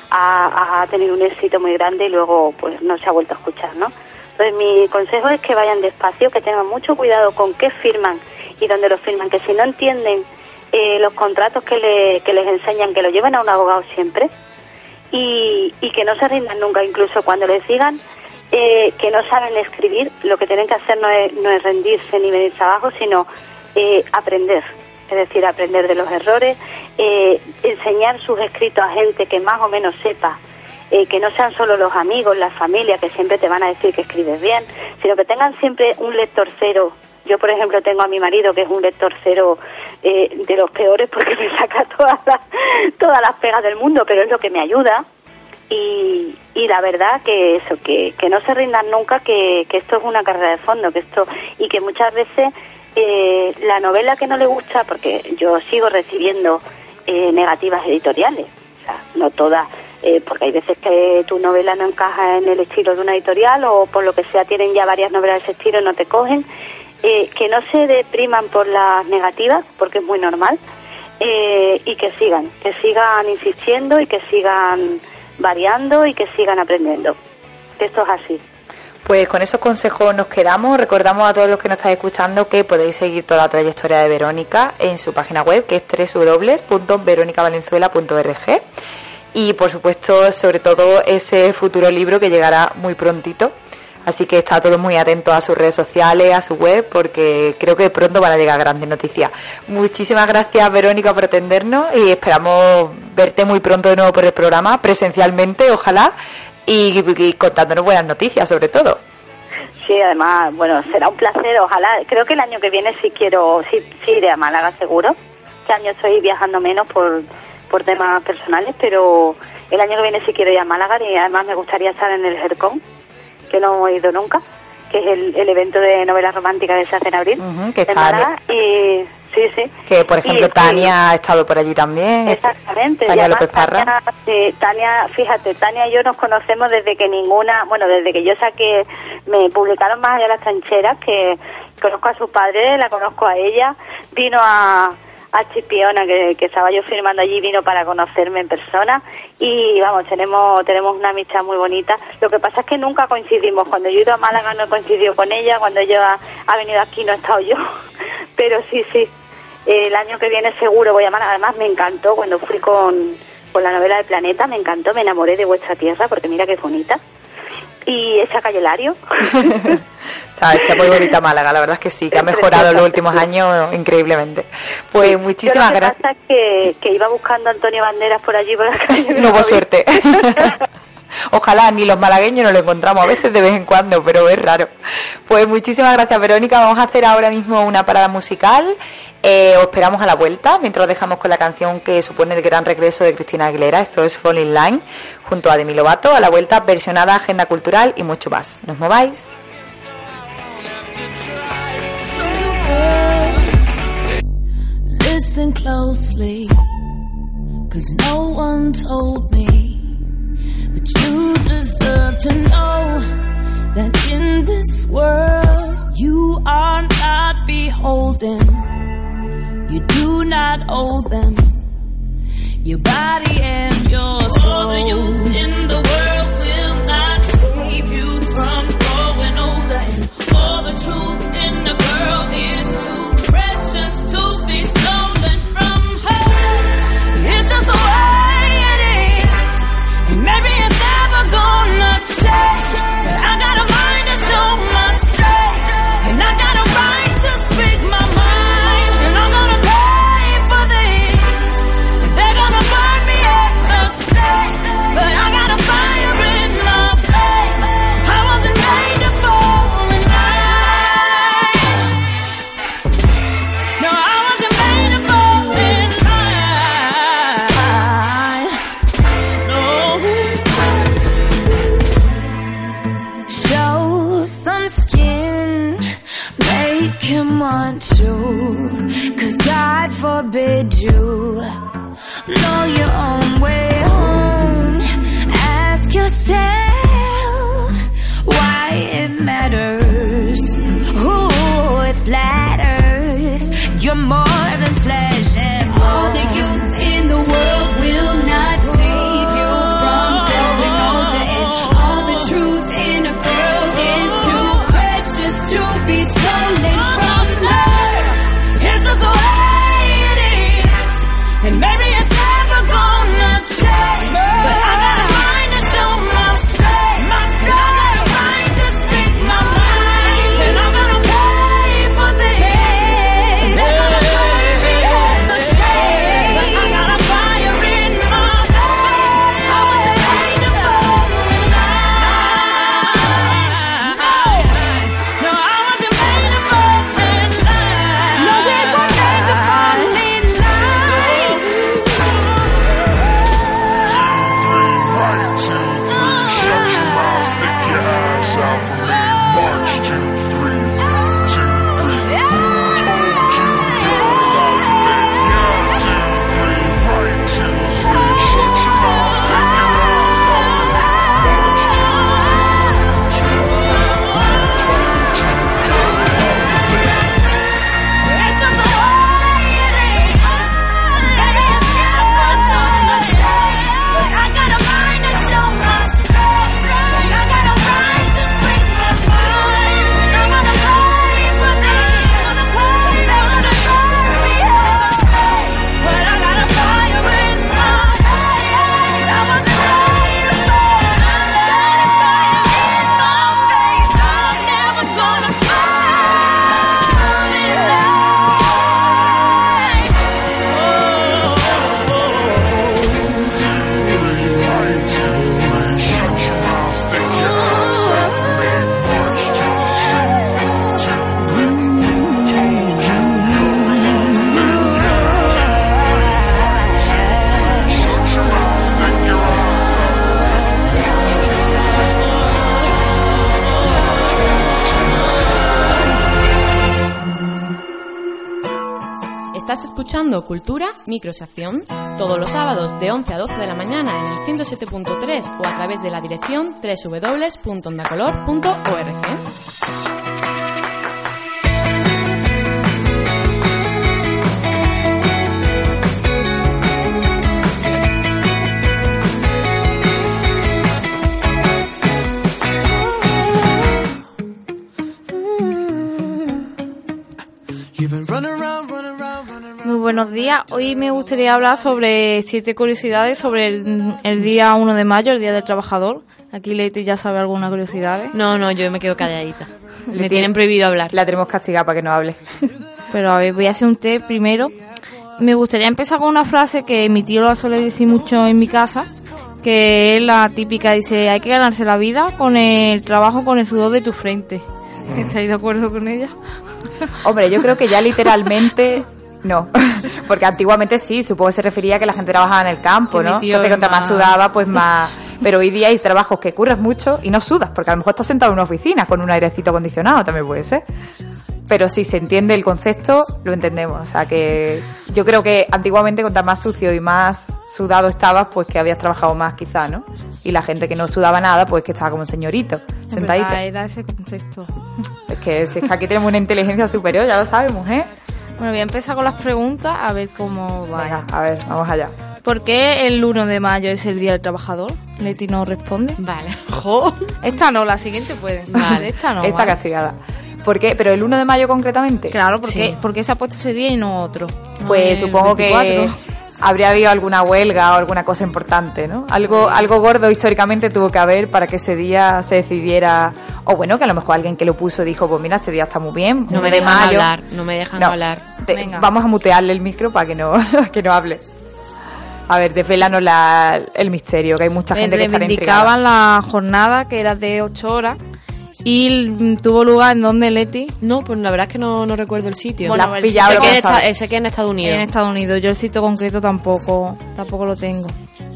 a, a tener un éxito muy grande y luego pues no se ha vuelto a escuchar, ¿no? Entonces mi consejo es que vayan despacio, que tengan mucho cuidado con qué firman y dónde lo firman, que si no entienden eh, los contratos que, le, que les enseñan, que lo lleven a un abogado siempre y, y que no se rindan nunca, incluso cuando les digan eh, que no saben escribir, lo que tienen que hacer no es, no es rendirse ni venirse abajo, sino eh, aprender, es decir, aprender de los errores, eh, enseñar sus escritos a gente que más o menos sepa, eh, que no sean solo los amigos, la familia, que siempre te van a decir que escribes bien, sino que tengan siempre un lector cero. Yo, por ejemplo, tengo a mi marido, que es un lector cero eh, de los peores, porque me saca todas las, todas las pegas del mundo, pero es lo que me ayuda. Y, y la verdad que eso, que, que no se rindan nunca, que, que esto es una carrera de fondo, que esto y que muchas veces eh, la novela que no le gusta, porque yo sigo recibiendo eh, negativas editoriales, o sea, no todas, eh, porque hay veces que tu novela no encaja en el estilo de una editorial o por lo que sea tienen ya varias novelas de ese estilo y no te cogen. Eh, que no se depriman por las negativas, porque es muy normal, eh, y que sigan, que sigan insistiendo y que sigan variando y que sigan aprendiendo. Que esto es así. Pues con esos consejos nos quedamos. Recordamos a todos los que nos estáis escuchando que podéis seguir toda la trayectoria de Verónica en su página web, que es doble u doble u doble u punto verónica valenzuela punto org. Y por supuesto, sobre todo, ese futuro libro que llegará muy prontito. Así que está todo muy atento a sus redes sociales, a su web, porque creo que pronto van a llegar grandes noticias. Muchísimas gracias, Verónica, por atendernos y esperamos verte muy pronto de nuevo por el programa, presencialmente, ojalá, y, y contándonos buenas noticias, sobre todo. Sí, además, bueno, será un placer, ojalá. Creo que el año que viene sí quiero, sí, sí iré a Málaga, seguro. Este año estoy viajando menos por, por temas personales, pero el año que viene sí quiero ir a Málaga y además me gustaría estar en el Jercón, que no he ido nunca, que es el, el evento de novelas románticas que se hace en abril, uh-huh, que está en Málaga, y sí, sí. Que, por ejemplo, y, Tania y, ha estado por allí también. Exactamente. Tania López Parra. Tania, sí, Tania, fíjate, Tania y yo nos conocemos desde que ninguna, bueno, desde que yo saqué, me publicaron Más allá de las trincheras, que conozco a su padre, la conozco a ella, vino a... a Chipiona, que, que estaba yo firmando allí, vino para conocerme en persona y vamos, tenemos tenemos una amistad muy bonita. Lo que pasa es que nunca coincidimos. Cuando yo he ido a Málaga no he coincidido con ella, cuando ella ha, ha venido aquí no he estado yo, pero sí, sí, el año que viene seguro voy a Málaga. Además me encantó cuando fui con, con la novela del Planeta, me encantó, me enamoré de vuestra tierra porque mira que es bonita. Y esa calle Lario. Está, está muy bonita Málaga, la verdad es que sí, que ha mejorado en los últimos años increíblemente. Pues sí, muchísimas gracias. Lo que pasa es que, que iba buscando a Antonio Banderas por allí por la calle. No hubo suerte. Ojalá ni los malagueños nos lo encontramos a veces de vez en cuando, pero es raro. Pues muchísimas gracias, Verónica. Vamos a hacer ahora mismo una parada musical. Eh, os esperamos a la vuelta, mientras os dejamos con la canción que supone el gran regreso de Cristina Aguilera. Esto es Fall in Line, junto a Demi Lovato. A la vuelta, versionada, agenda cultural y mucho más. ¿Nos mováis? Listen closely, 'cause no one told me, but you deserve to know that in this world you are not beholden, you do not owe them your body and your soul. All the youth in the world will not save you from growing older, and all the truth in the world is too precious to be stolen from her. It's just the way it is. Maybe it's never gonna change, but I got a mind to show my strength, and I got a right to speak my mind, and I'm gonna pay for this. They're gonna burn me at the stake, but I know your own way home. Ask yourself why it matters. Ooh, it flatters. You're more than flesh and blood. All the youth in the world will not save you from growing older, and all the truth in a girl is too precious to be stolen from her. It's just the way it is, and maybe it's never gonna change. But I got a mind to show my strength, my strength. I got a mind to speak my mind, and I'm gonna pay for this. They're gonna burn me at the stake, but I got a fire in my veins. I was made to fall in line. No, I wasn't made to fall in line. No, we were made to fall in line. It's just the way it is. Maybe it's never gonna change. But I got a mind to show my strength. I got a right to speak my mind. I'm gonna pay for this. They're gonna burn me at the stake, but I got a fire in my veins. I wasn't made to fall. Got a fire in my veins. I'm never gonna fall in line. Estás escuchando Cultura Microsección todos los sábados de once a doce de la mañana en el ciento siete punto tres o a través de la dirección doble u doble u doble u punto onda color punto org. Muy buenos días. Hoy me gustaría hablar sobre siete curiosidades sobre el, el día uno de mayo, el Día del Trabajador. Aquí Leti ya sabe algunas curiosidades. No, no, yo me quedo calladita. Me tienen prohibido hablar. La tenemos castigada para que no hable. Pero a ver, voy a hacer un té primero. Me gustaría empezar con una frase que mi tío la suele decir mucho en mi casa, que es la típica, dice, hay que ganarse la vida con el trabajo, con el sudor de tu frente. ¿Estáis de acuerdo con ella? Hombre, yo creo que ya literalmente no, porque antiguamente sí, supongo que se refería a que la gente trabajaba en el campo, Que ¿no? mi tío Entonces, es cuanto más más- sudaba, pues más... Pero hoy día hay trabajos que curras mucho y no sudas, porque a lo mejor estás sentado en una oficina con un airecito acondicionado, también puede ser. Pero si se entiende el concepto, lo entendemos. O sea que yo creo que antiguamente, cuanto más sucio y más sudado estabas, pues que habías trabajado más quizá, ¿no? Y la gente que no sudaba nada, pues que estaba como señorito, En sentadita. verdad, era ese concepto. Es que, si es que aquí tenemos una inteligencia superior, ya lo sabemos, ¿eh? Bueno, voy a empezar con las preguntas a ver cómo va. Venga, a ver, vamos allá. ¿Por qué el uno de mayo es el Día del Trabajador? Leti no responde. Vale. Jo. Esta no, la siguiente puede. Vale. Esta no. Está ¿vale? castigada. ¿Por qué? ¿Pero el uno de mayo concretamente? Claro, porque Sí. ¿por qué se ha puesto ese día y no otro? No Pues el supongo veinticuatro. que habría habido alguna huelga o alguna cosa importante, ¿no? Algo, algo gordo históricamente tuvo que haber para que ese día se decidiera... O bueno, que a lo mejor alguien que lo puso dijo, pues mira, este día está muy bien. No uno me de dejan mayo. hablar, no me dejan No, hablar. te- Venga. vamos a mutearle el micro para que no, que no hable. A ver, desvélanos la, el misterio, que hay mucha gente que está intrigada. Reivindicaban la jornada, que era de ocho horas, y mm, tuvo lugar en donde, Leti, No, pues la verdad es que no, no recuerdo el sitio. Bueno, La- has pillado sé, lo que que en no esta- sabes. sé que en Estados Unidos. en Estados Unidos. Yo el sitio concreto tampoco, tampoco lo tengo.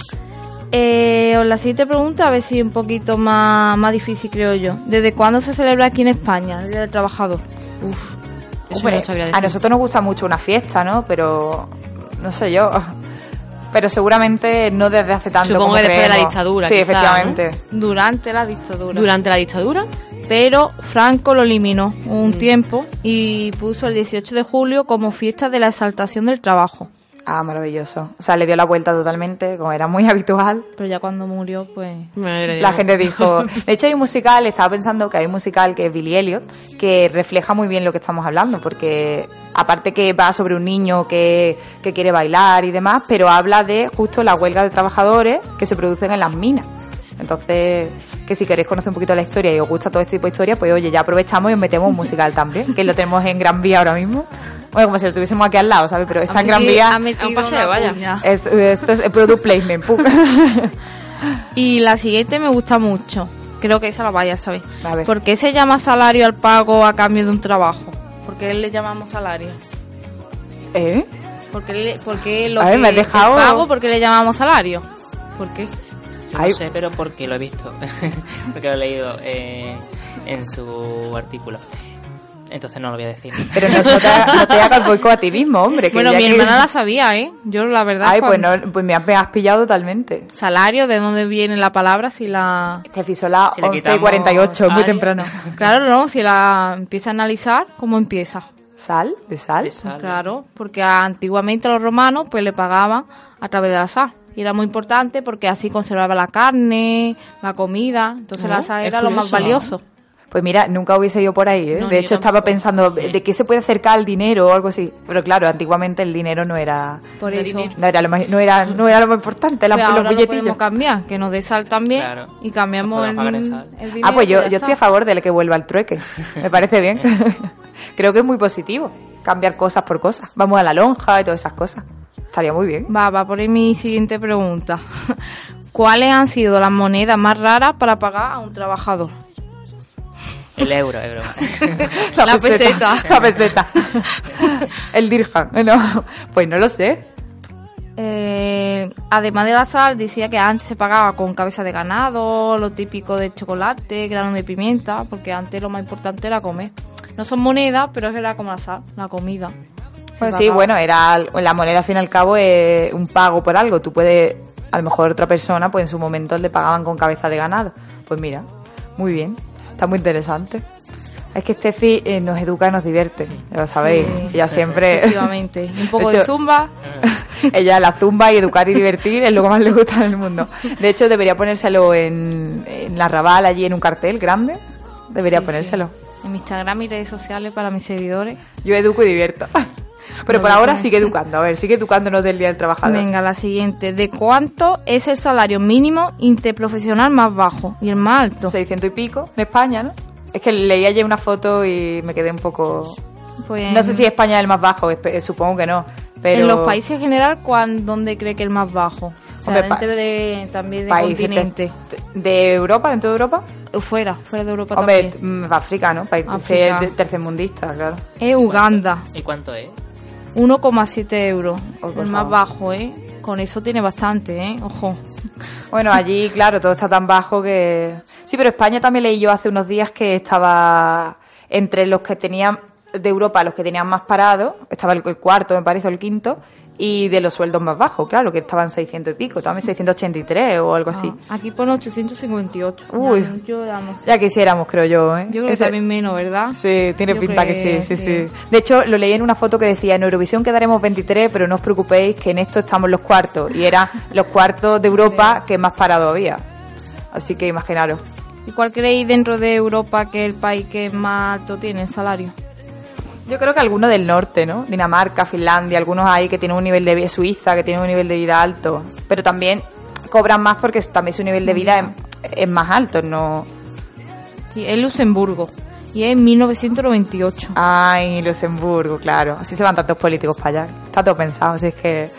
Eh, os la siguiente pregunta, a ver si es un poquito más, más difícil, creo yo. ¿Desde cuándo se celebra aquí en España el Día del Trabajador? Uf, eso Hombre, no sabría a decir. nosotros nos gusta mucho una fiesta, ¿no? Pero no sé yo. pero seguramente no desde hace tanto Supongo como que después de la creemos. dictadura, Sí, quizá, efectivamente. Durante la dictadura. Durante la dictadura. Pero Franco lo eliminó un Mm. tiempo y puso el dieciocho de julio como fiesta de la exaltación del trabajo. Ah, maravilloso. O sea, le dio la vuelta totalmente, como era muy habitual. Pero ya cuando murió, pues... La gente dijo... De hecho, hay un musical, estaba pensando que hay un musical que es Billy Elliot, que refleja muy bien lo que estamos hablando, porque aparte que va sobre un niño que, que quiere bailar y demás, pero habla de justo la huelga de trabajadores que se producen en las minas. Entonces, que si queréis conocer un poquito la historia y os gusta todo este tipo de historia, pues oye, ya aprovechamos y os metemos un musical también, que lo tenemos en Gran Vía ahora mismo. Bueno, como si lo tuviésemos aquí al lado, ¿sabes? Pero está en Gran Vía. Ha metido un paseo, una vaya. puña. Es, esto es product placement. Pum. Y la siguiente me gusta mucho. Creo que esa la vaya a saber. A ver. ¿Por qué se llama salario al pago a cambio de un trabajo? ¿Por qué le llamamos salario? ¿Eh? ¿Por qué, le, por qué lo A ver, que me has dejado- el pago, por qué le llamamos salario? ¿Por qué? Yo Ay. no sé, pero porque lo he visto. Porque lo he leído eh, en su artículo. Entonces no lo voy a decir. Pero no, no te, no te hagas boicot a ti mismo, hombre. Que Bueno, ya mi que- hermana la sabía, ¿eh? Yo la verdad... Ay, pues, cuando- no, pues me has, me has pillado totalmente. Salario, ¿de dónde viene la palabra? Si la... Te fiso la Si le once y quitamos cuarenta y ocho, muy área. temprano. Claro, no, si la empieza a analizar, ¿cómo empieza? ¿Sal? ¿De sal? De sal. Claro, porque antiguamente a los romanos pues le pagaban a través de la sal. Y era muy importante porque así conservaba la carne, la comida. Entonces Ah, la sal es era lo más curioso, valioso. Pues mira, nunca hubiese ido por ahí, ¿eh? No, de yo hecho, estaba tampoco. pensando de qué se puede acercar al dinero o algo así. Pero claro, antiguamente el dinero no era Por eso. no era lo más, no era, no era lo más importante, la- Pues los ahora lo billetillos. podemos cambiar, que nos dé sal también Claro. y cambiamos Nos el, podemos pagar en sal. el dinero. Ah, pues y yo, ya yo estoy a está. favor de que vuelva el trueque. Me parece bien. Creo que es muy positivo cambiar cosas por cosas. Vamos a la lonja y todas esas cosas. Estaría muy bien. Va, va por ahí mi siguiente pregunta. ¿Cuáles han sido las monedas más raras para pagar a un trabajador? El euro, es broma. La peseta. La peseta. El dirham. No, pues no lo sé. Eh, además de la sal, decía que antes se pagaba con cabeza de ganado, lo típico de chocolate, grano de pimienta, porque antes lo más importante era comer. No son monedas, pero era como la sal, la comida. Se Pues sí, pagaba. bueno, era la moneda al fin y al cabo es un pago por algo. Tú puedes, a lo mejor otra persona, pues en su momento le pagaban con cabeza de ganado. Pues mira, muy bien, está muy interesante. Es que Steffi eh, nos educa y nos divierte, ya lo sabéis. Sí. Ella siempre... Efectivamente. Y un poco De de, hecho- zumba. Ella la zumba y educar y divertir es lo que más le gusta en el mundo. De hecho, debería ponérselo en, en la Raval, allí en un cartel grande. Debería Sí, ponérselo. sí. En mi Instagram y redes sociales para mis seguidores. Yo educo y divierto. Pero Lo por voy a ahora poner. sigue educando. A ver, sigue educándonos del Día del Trabajador. Venga, la siguiente. ¿De cuánto es el salario mínimo interprofesional más bajo y el más alto? seiscientos y pico en España, ¿no? Es que leí ayer una foto y me quedé un poco... Pues No sé si España es el más bajo, espe- supongo que no. Pero en los países en general, ¿cuán- ¿dónde cree que el más bajo? O sea, Hombre, pa- dentro de, también de países continente. de, de Europa, dentro de Europa. O fuera, fuera de Europa Hombre, también. mm, África, ¿no? País África. de- tercermundista, claro. Es Uganda, ¿Y cuánto es? uno coma siete euros. Oh, por el más favor. bajo, ¿eh? Con eso tiene bastante, ¿eh? Ojo. Bueno, allí, claro, todo está tan bajo que... Sí, pero España también leí yo hace unos días que estaba entre los que tenían de Europa, los que tenían más parados, estaba el, el cuarto, me parece, o el quinto, y de los sueldos más bajos, claro, que estaban seiscientos y pico, también seiscientos ochenta y tres o algo así. Ah, aquí pone ochocientos cincuenta y ocho. Uy. Ya, yo ya no sé. Ya quisiéramos, creo yo, ¿eh? Yo creo que Ese- también menos, ¿verdad? Sí, tiene Yo pinta que creo sí, sí, que sí, De hecho, lo leí en una foto que decía, en Eurovisión quedaremos veintitrés, pero no os preocupéis que en esto estamos los cuartos. Y eran los cuartos de Europa que más parado había. Así que imaginaros. ¿Y cuál creéis dentro de Europa que es el país que más alto tiene el salario? Yo creo que algunos del norte, ¿no? Dinamarca, Finlandia, algunos ahí que tienen un nivel de vida, Suiza, que tienen un nivel de vida alto. Pero también cobran más porque también su nivel de vida es, es más alto, ¿no? Sí, es Luxemburgo. Y es en mil novecientos noventa y ocho. Ay, Luxemburgo, claro. Así se van tantos políticos para allá. Está todo pensado, así es que...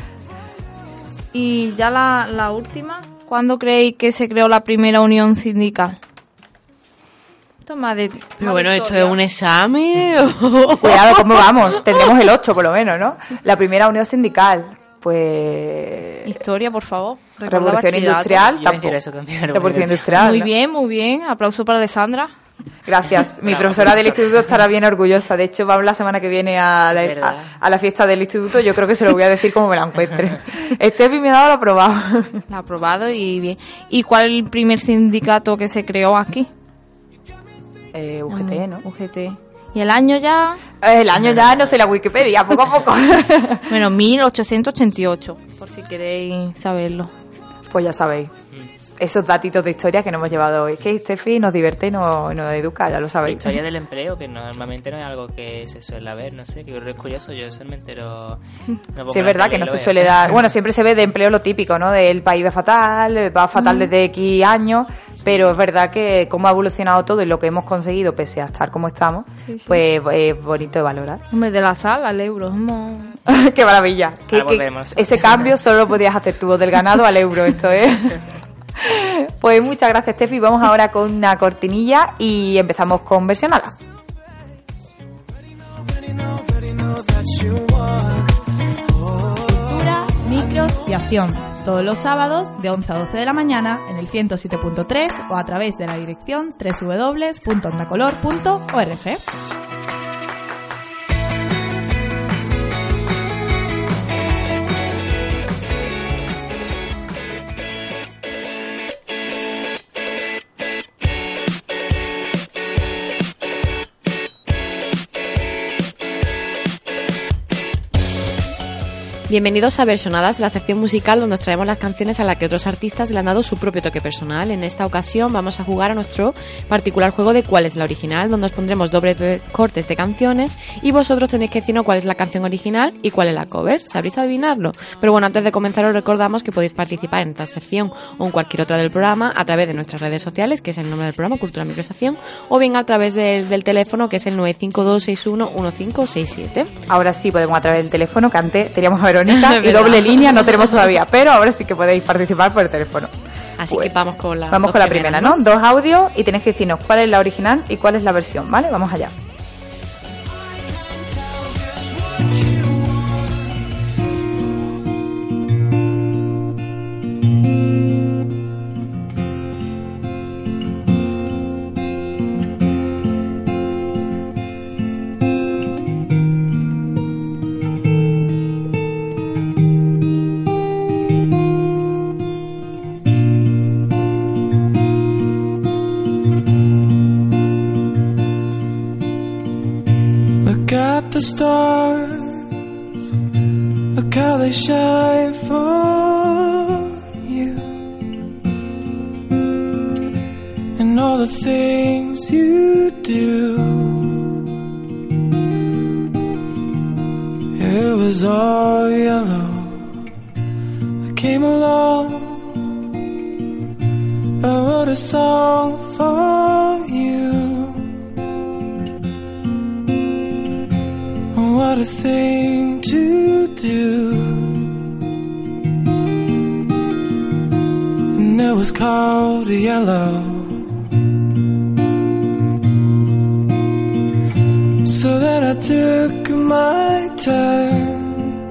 Y ya la, la última, ¿cuándo creéis que se creó la primera unión sindical? Esto es más de... Pero más bueno, de ¿esto es historia. un examen? o- Cuidado, ¿cómo vamos? Tendremos el ocho por lo menos, ¿no? La primera unión sindical, pues... Historia, por favor. Recuerda Revolución bachillerato. industrial, Yo iba a decir tampoco. eso también. Revolución industrial, Muy ¿no? bien, muy bien. Aplauso para Alessandra. Gracias. Mi Bravo, profesora del profesor. instituto estará bien orgullosa. De hecho, vamos la semana que viene a la, ¿Verdad? a, a la fiesta del instituto. Yo creo que se lo voy a decir como me la encuentre. Estefi me ha dado lo aprobado. La ha aprobado y bien. ¿Y cuál es el primer sindicato que se creó aquí? Eh, U G T, ¿no? U G T. ¿Y el año ya? El año ya no sé la Wikipedia, poco a poco. Bueno, mil ochocientos ochenta y ocho, por si queréis saberlo. Pues ya sabéis. Esos datitos de historia que nos hemos llevado hoy. Es que Estefi nos divierte y nos, nos educa, ya lo La sabéis. historia del empleo, que normalmente no es algo que se suele ver, no sé, que es curioso, yo eso me entero... No Sí, es verdad que no se suele dar... Bueno, siempre se ve de empleo lo típico, ¿no? Del país va fatal, va fatal desde X años, pero es verdad que cómo ha evolucionado todo y lo que hemos conseguido, pese a estar como estamos, Sí, sí. pues es bonito de valorar. Hombre, de la sal al euro. hemos- ¡Qué maravilla! Que, Ahora que volvemos. ese cambio solo lo podías hacer tú, del ganado al euro, esto es... Pues muchas gracias, Steffi. Vamos ahora con una cortinilla y empezamos con Versionada. Cultura, micros y acción. Todos los sábados de once a doce de la mañana en el ciento siete punto tres o a través de la dirección doble u doble u doble u punto onda color punto org. Bienvenidos a Versionadas, la sección musical donde os traemos las canciones a las que otros artistas le han dado su propio toque personal. En esta ocasión vamos a jugar a nuestro particular juego de cuál es la original, donde os pondremos dobles cortes de canciones y vosotros tenéis que decirnos cuál es la canción original y cuál es la cover. ¿Sabréis adivinarlo? Pero bueno, antes de comenzar os recordamos que podéis participar en esta sección o en cualquier otra del programa a través de nuestras redes sociales, que es el nombre del programa, Cultura Microestación, o bien a través del, del teléfono, que es el nueve cinco dos seis uno uno cinco seis siete. Ahora sí podemos a través del teléfono, que antes teníamos a Verónica y ¿Verdad? doble línea no tenemos todavía, pero ahora sí que podéis participar por el teléfono. Así Pues, que vamos con la Vamos dos con la primeras, primera, ¿no? Dos audios y tenéis que decirnos cuál es la original y cuál es la versión, ¿vale? Vamos allá. Look at the stars, look how they shine for you, and all the things you do. It was all yellow. I came along, I wrote a song for you. What a thing to do. And it was called yellow. So then I took my turn.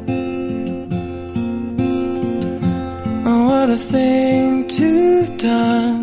And what a thing to have done.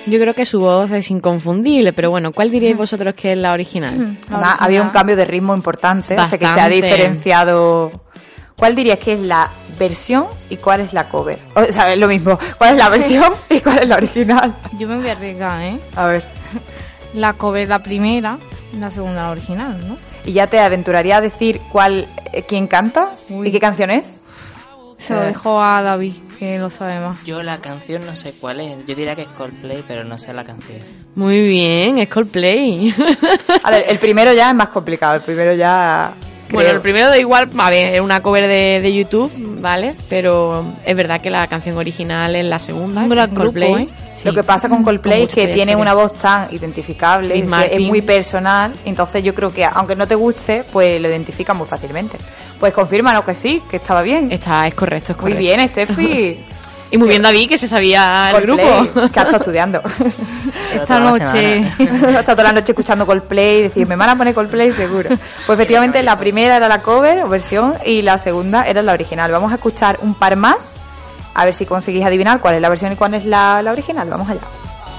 Yo creo que su voz es inconfundible, pero bueno, ¿cuál diríais vosotros que es la original? Además, había un cambio de ritmo importante, o sea que se ha diferenciado. ¿Cuál dirías que es la versión y cuál es la cover? O sea, es lo mismo. ¿Cuál es la versión y cuál es la original? Yo me voy a arriesgar, ¿eh? A ver. La cover la primera, la segunda la original, ¿no? ¿Y ya te aventuraría a decir cuál, eh, quién canta Uy. y qué canción es? Se lo dejo a David, que lo sabe más. Yo la canción no sé cuál es. Yo diría que es Coldplay, pero no sé la canción. Muy bien, es Coldplay. A ver, el primero ya es más complicado. El primero ya... Creo. Bueno, el primero da igual, a ver, es una cover de, de YouTube, ¿vale? Pero es verdad que la canción original es la segunda. Un gran Coldplay. Grupo, ¿eh? Sí. Lo que pasa con Coldplay es que tiene una voz tan identificable, es, es muy personal, entonces yo creo que aunque no te guste, pues lo identificas muy fácilmente. Pues confírmanos que sí, que estaba bien. Está, es correcto, es correcto. Muy bien, Steffi. Y muy bien David, que se sabía el Coldplay, grupo. Que ha estado estudiando. Esta noche. Ha estado toda la noche escuchando Coldplay y decir, me van a poner Coldplay seguro. Pues efectivamente la primera era la cover o versión y la segunda era la original. Vamos a escuchar un par más, a ver si conseguís adivinar cuál es la versión y cuál es la, la original. Vamos allá.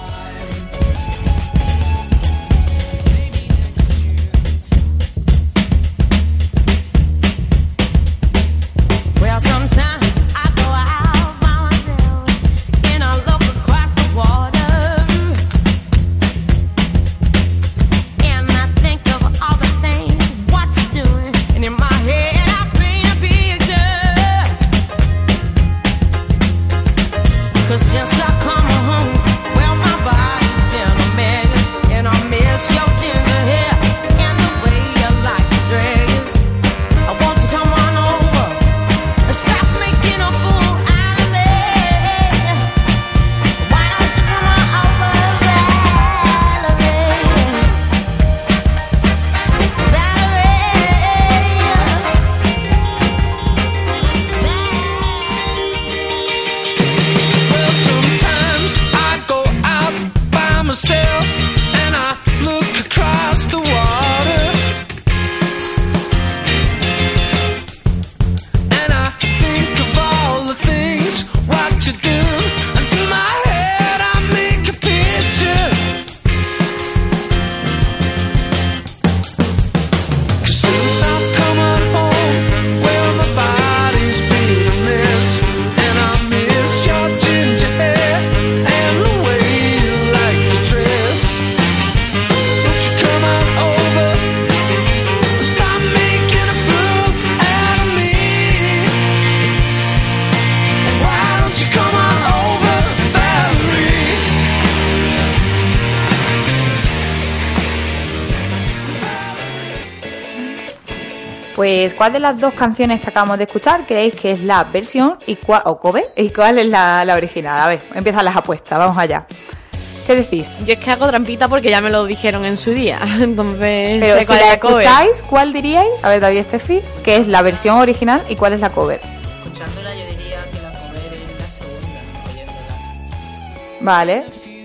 Pues, ¿cuál de las dos canciones que acabamos de escuchar creéis que es la versión y cuál, o cover y cuál es la, la original? A ver, empiezan las apuestas, vamos allá. ¿Qué decís? Yo es que hago trampita porque ya me lo dijeron en su día, entonces pero sé si cuál la es la cover. escucháis, ¿cuál diríais? A ver, David, Estefi, ¿qué es la versión original y cuál es la cover? Escuchándola yo diría que la cover es la segunda, oyéndolas. Vale.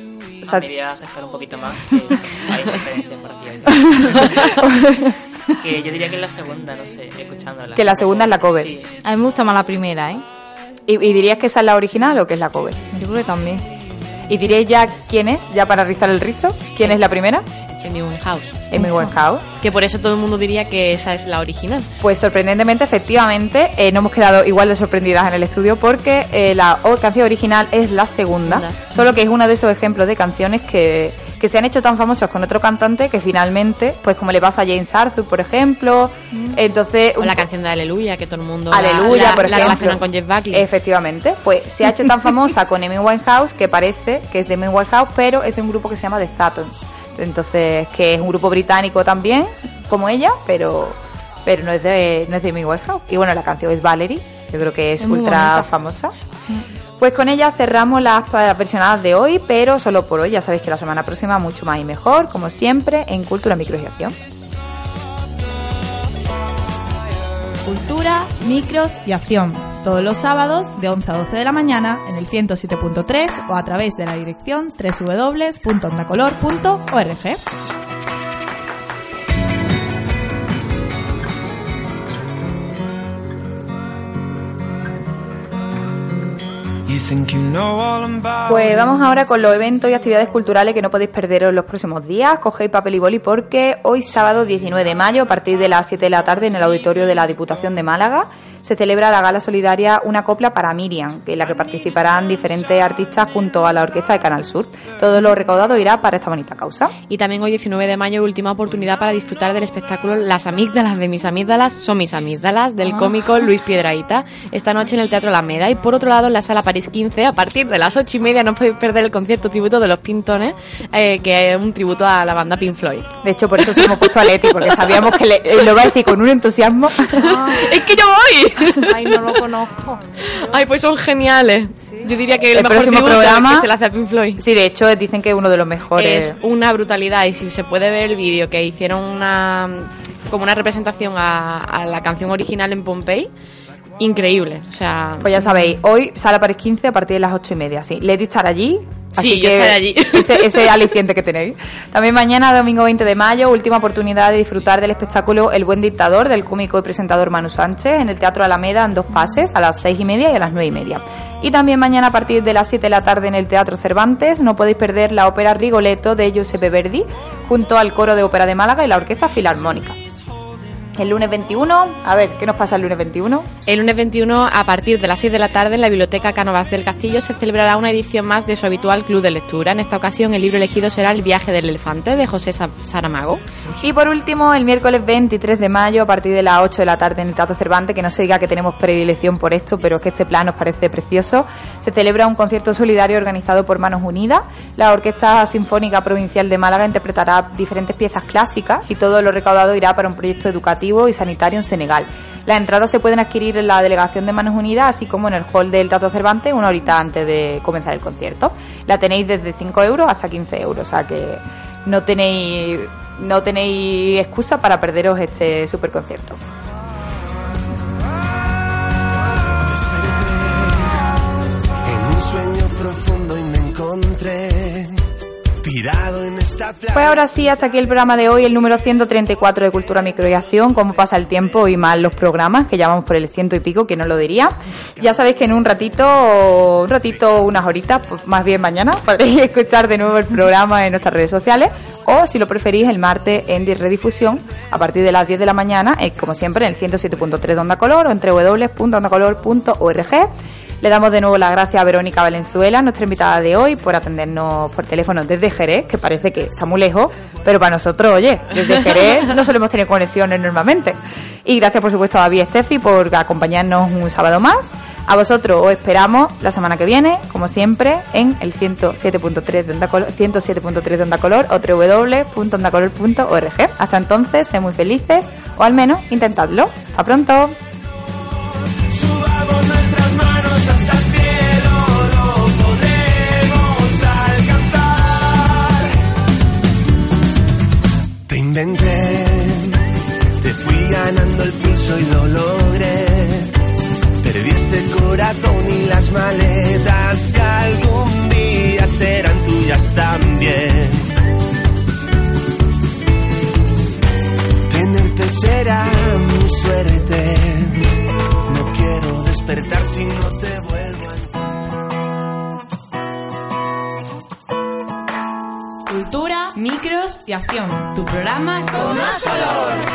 O sea, me iría a acercar un poquito más, sí, hay diferencias por aquí. Que yo diría que es la segunda, no sé, escuchándola. Que la segunda es la cover. Sí. A mí me gusta más la primera, ¿eh? ¿Y, y dirías que esa es la original o que es la cover? Yo creo que también. ¿Y diríais ya quién es, ya para rizar el rizo? ¿Quién es la primera? Amy Winehouse. Amy Winehouse. Que por eso todo el mundo diría que esa es la original. Pues sorprendentemente, efectivamente, eh, no hemos quedado igual de sorprendidas en el estudio porque eh, la o, canción original es la segunda, segunda, solo que es uno de esos ejemplos de canciones que, que se han hecho tan famosas con otro cantante que finalmente, pues como le pasa a James Arthur, por ejemplo, mm. entonces... O la canción de Aleluya, que todo el mundo Aleluya, la, por la, ejemplo, la relaciona con Jeff Buckley. Efectivamente, pues se ha hecho tan famosa con Amy Winehouse que parece que es de Amy Winehouse, pero es de un grupo que se llama The Statons. Entonces, que es un grupo británico también, como ella, pero pero no es de no es de Amy Winehouse. Y bueno, la canción es Valerie, yo creo que es, es ultra famosa. Pues con ella cerramos las, las versionadas de hoy, pero solo por hoy. Ya sabéis que la semana próxima mucho más y mejor, como siempre, en Cultura, Micros y Acción. Cultura, Micros y Acción. Todos los sábados de once a doce de la mañana en el ciento siete punto tres o a través de la dirección doble u doble u doble u punto onda color punto org. You think you know all about Pues vamos ahora con los eventos y actividades culturales que no podéis perderos los próximos días. Cogéis papel y boli porque hoy sábado diecinueve de mayo a partir de las siete de la tarde en el auditorio de la Diputación de Málaga se celebra la gala solidaria Una copla para Miriam, en la que participarán diferentes artistas junto a la orquesta de Canal Sur. Todo lo recaudado irá para esta bonita causa. Y también hoy diecinueve de mayo, última oportunidad para disfrutar del espectáculo Las amígdalas de mis amígdalas son mis amígdalas, del cómico Luis Piedrahita, esta noche en el Teatro Alameda. Y por otro lado, en la Sala París quince, a partir de las ocho y media, no podéis perder el concierto tributo de Los Pintones, eh, que es un tributo a la banda Pink Floyd. De hecho, por eso se hemos puesto a Leti, porque sabíamos que le, eh, lo va a decir con un entusiasmo. Ah, ¡es que yo voy! Ay, no lo conozco. Ay, pues son geniales. Sí. Yo diría que el, el mejor próximo tributo programa que se le hace a Pink Floyd. Sí, de hecho, dicen que es uno de los mejores. Es una brutalidad, y si se puede ver el vídeo que hicieron una como una representación a, a la canción original en Pompey, increíble. O sea, pues ya sabéis, hoy Sala París quince a partir de las ocho y media. Sí, Leti estará allí. Así sí, que yo estaré allí. Ese, ese aliciente que tenéis. También mañana, domingo veinte de mayo, última oportunidad de disfrutar del espectáculo El buen dictador, del cómico y presentador Manu Sánchez, en el Teatro Alameda, en dos pases, a las seis y media y a las nueve y media. Y también mañana a partir de las siete de la tarde en el Teatro Cervantes no podéis perder la ópera Rigoletto de Giuseppe Verdi, junto al Coro de Ópera de Málaga y la Orquesta Filarmónica. El lunes veintiuno, a ver, ¿qué nos pasa el lunes veintiuno? El lunes veintiuno, a partir de las seis de la tarde, en la Biblioteca Cánovas del Castillo se celebrará una edición más de su habitual club de lectura. En esta ocasión, el libro elegido será El viaje del elefante, de José Saramago. Y por último, el miércoles veintitrés de mayo, a partir de las ocho de la tarde en el Teatro Cervantes, que no se diga que tenemos predilección por esto, pero es que este plan nos parece precioso, se celebra un concierto solidario organizado por Manos Unidas. La Orquesta Sinfónica Provincial de Málaga interpretará diferentes piezas clásicas y todo lo recaudado irá para un proyecto educativo y sanitario en Senegal. Las entradas se pueden adquirir en la delegación de Manos Unidas, así como en el hall del Teatro Cervantes, una horita antes de comenzar el concierto. La tenéis desde cinco euros hasta quince euros, o sea que no tenéis, no tenéis excusa para perderos este super concierto. En un sueño profundo y me encontré tirado en esta playa. Pues ahora sí, hasta aquí el programa de hoy, el número ciento treinta y cuatro de Cultura, Micro y Acción. Cómo pasa el tiempo y más los programas, que ya vamos por el ciento y pico, que no lo diría. Ya sabéis que en un ratito, un ratito, unas horitas, pues más bien mañana, podréis escuchar de nuevo el programa en nuestras redes sociales, o si lo preferís el martes en redifusión a partir de las diez de la mañana, eh, como siempre en el ciento siete punto tres de Onda Color o en doble u doble u doble u punto onda color punto org. Le damos de nuevo las gracias a Verónica Valenzuela, nuestra invitada de hoy, por atendernos por teléfono desde Jerez, que parece que está muy lejos, pero para nosotros, oye, desde Jerez no solemos tener conexiones normalmente. Y gracias, por supuesto, a David y Estefi por acompañarnos un sábado más. A vosotros os esperamos la semana que viene, como siempre, en el ciento siete punto tres de Onda Color, ciento siete punto tres de Onda Color o doble u doble u doble u punto onda color punto org. Hasta entonces, sed muy felices, o al menos intentadlo. Hasta pronto. Subamos nuestras manos hasta el cielo, lo podremos alcanzar. Te inventé, te fui ganando el pulso y lo logré. Perdí este corazón y las maletas que algún día serán tuyas también. Tenerte será mi suerte. No quiero despertar si no te vuelvo a... Cultura, micros y acción. Tu programa con más color.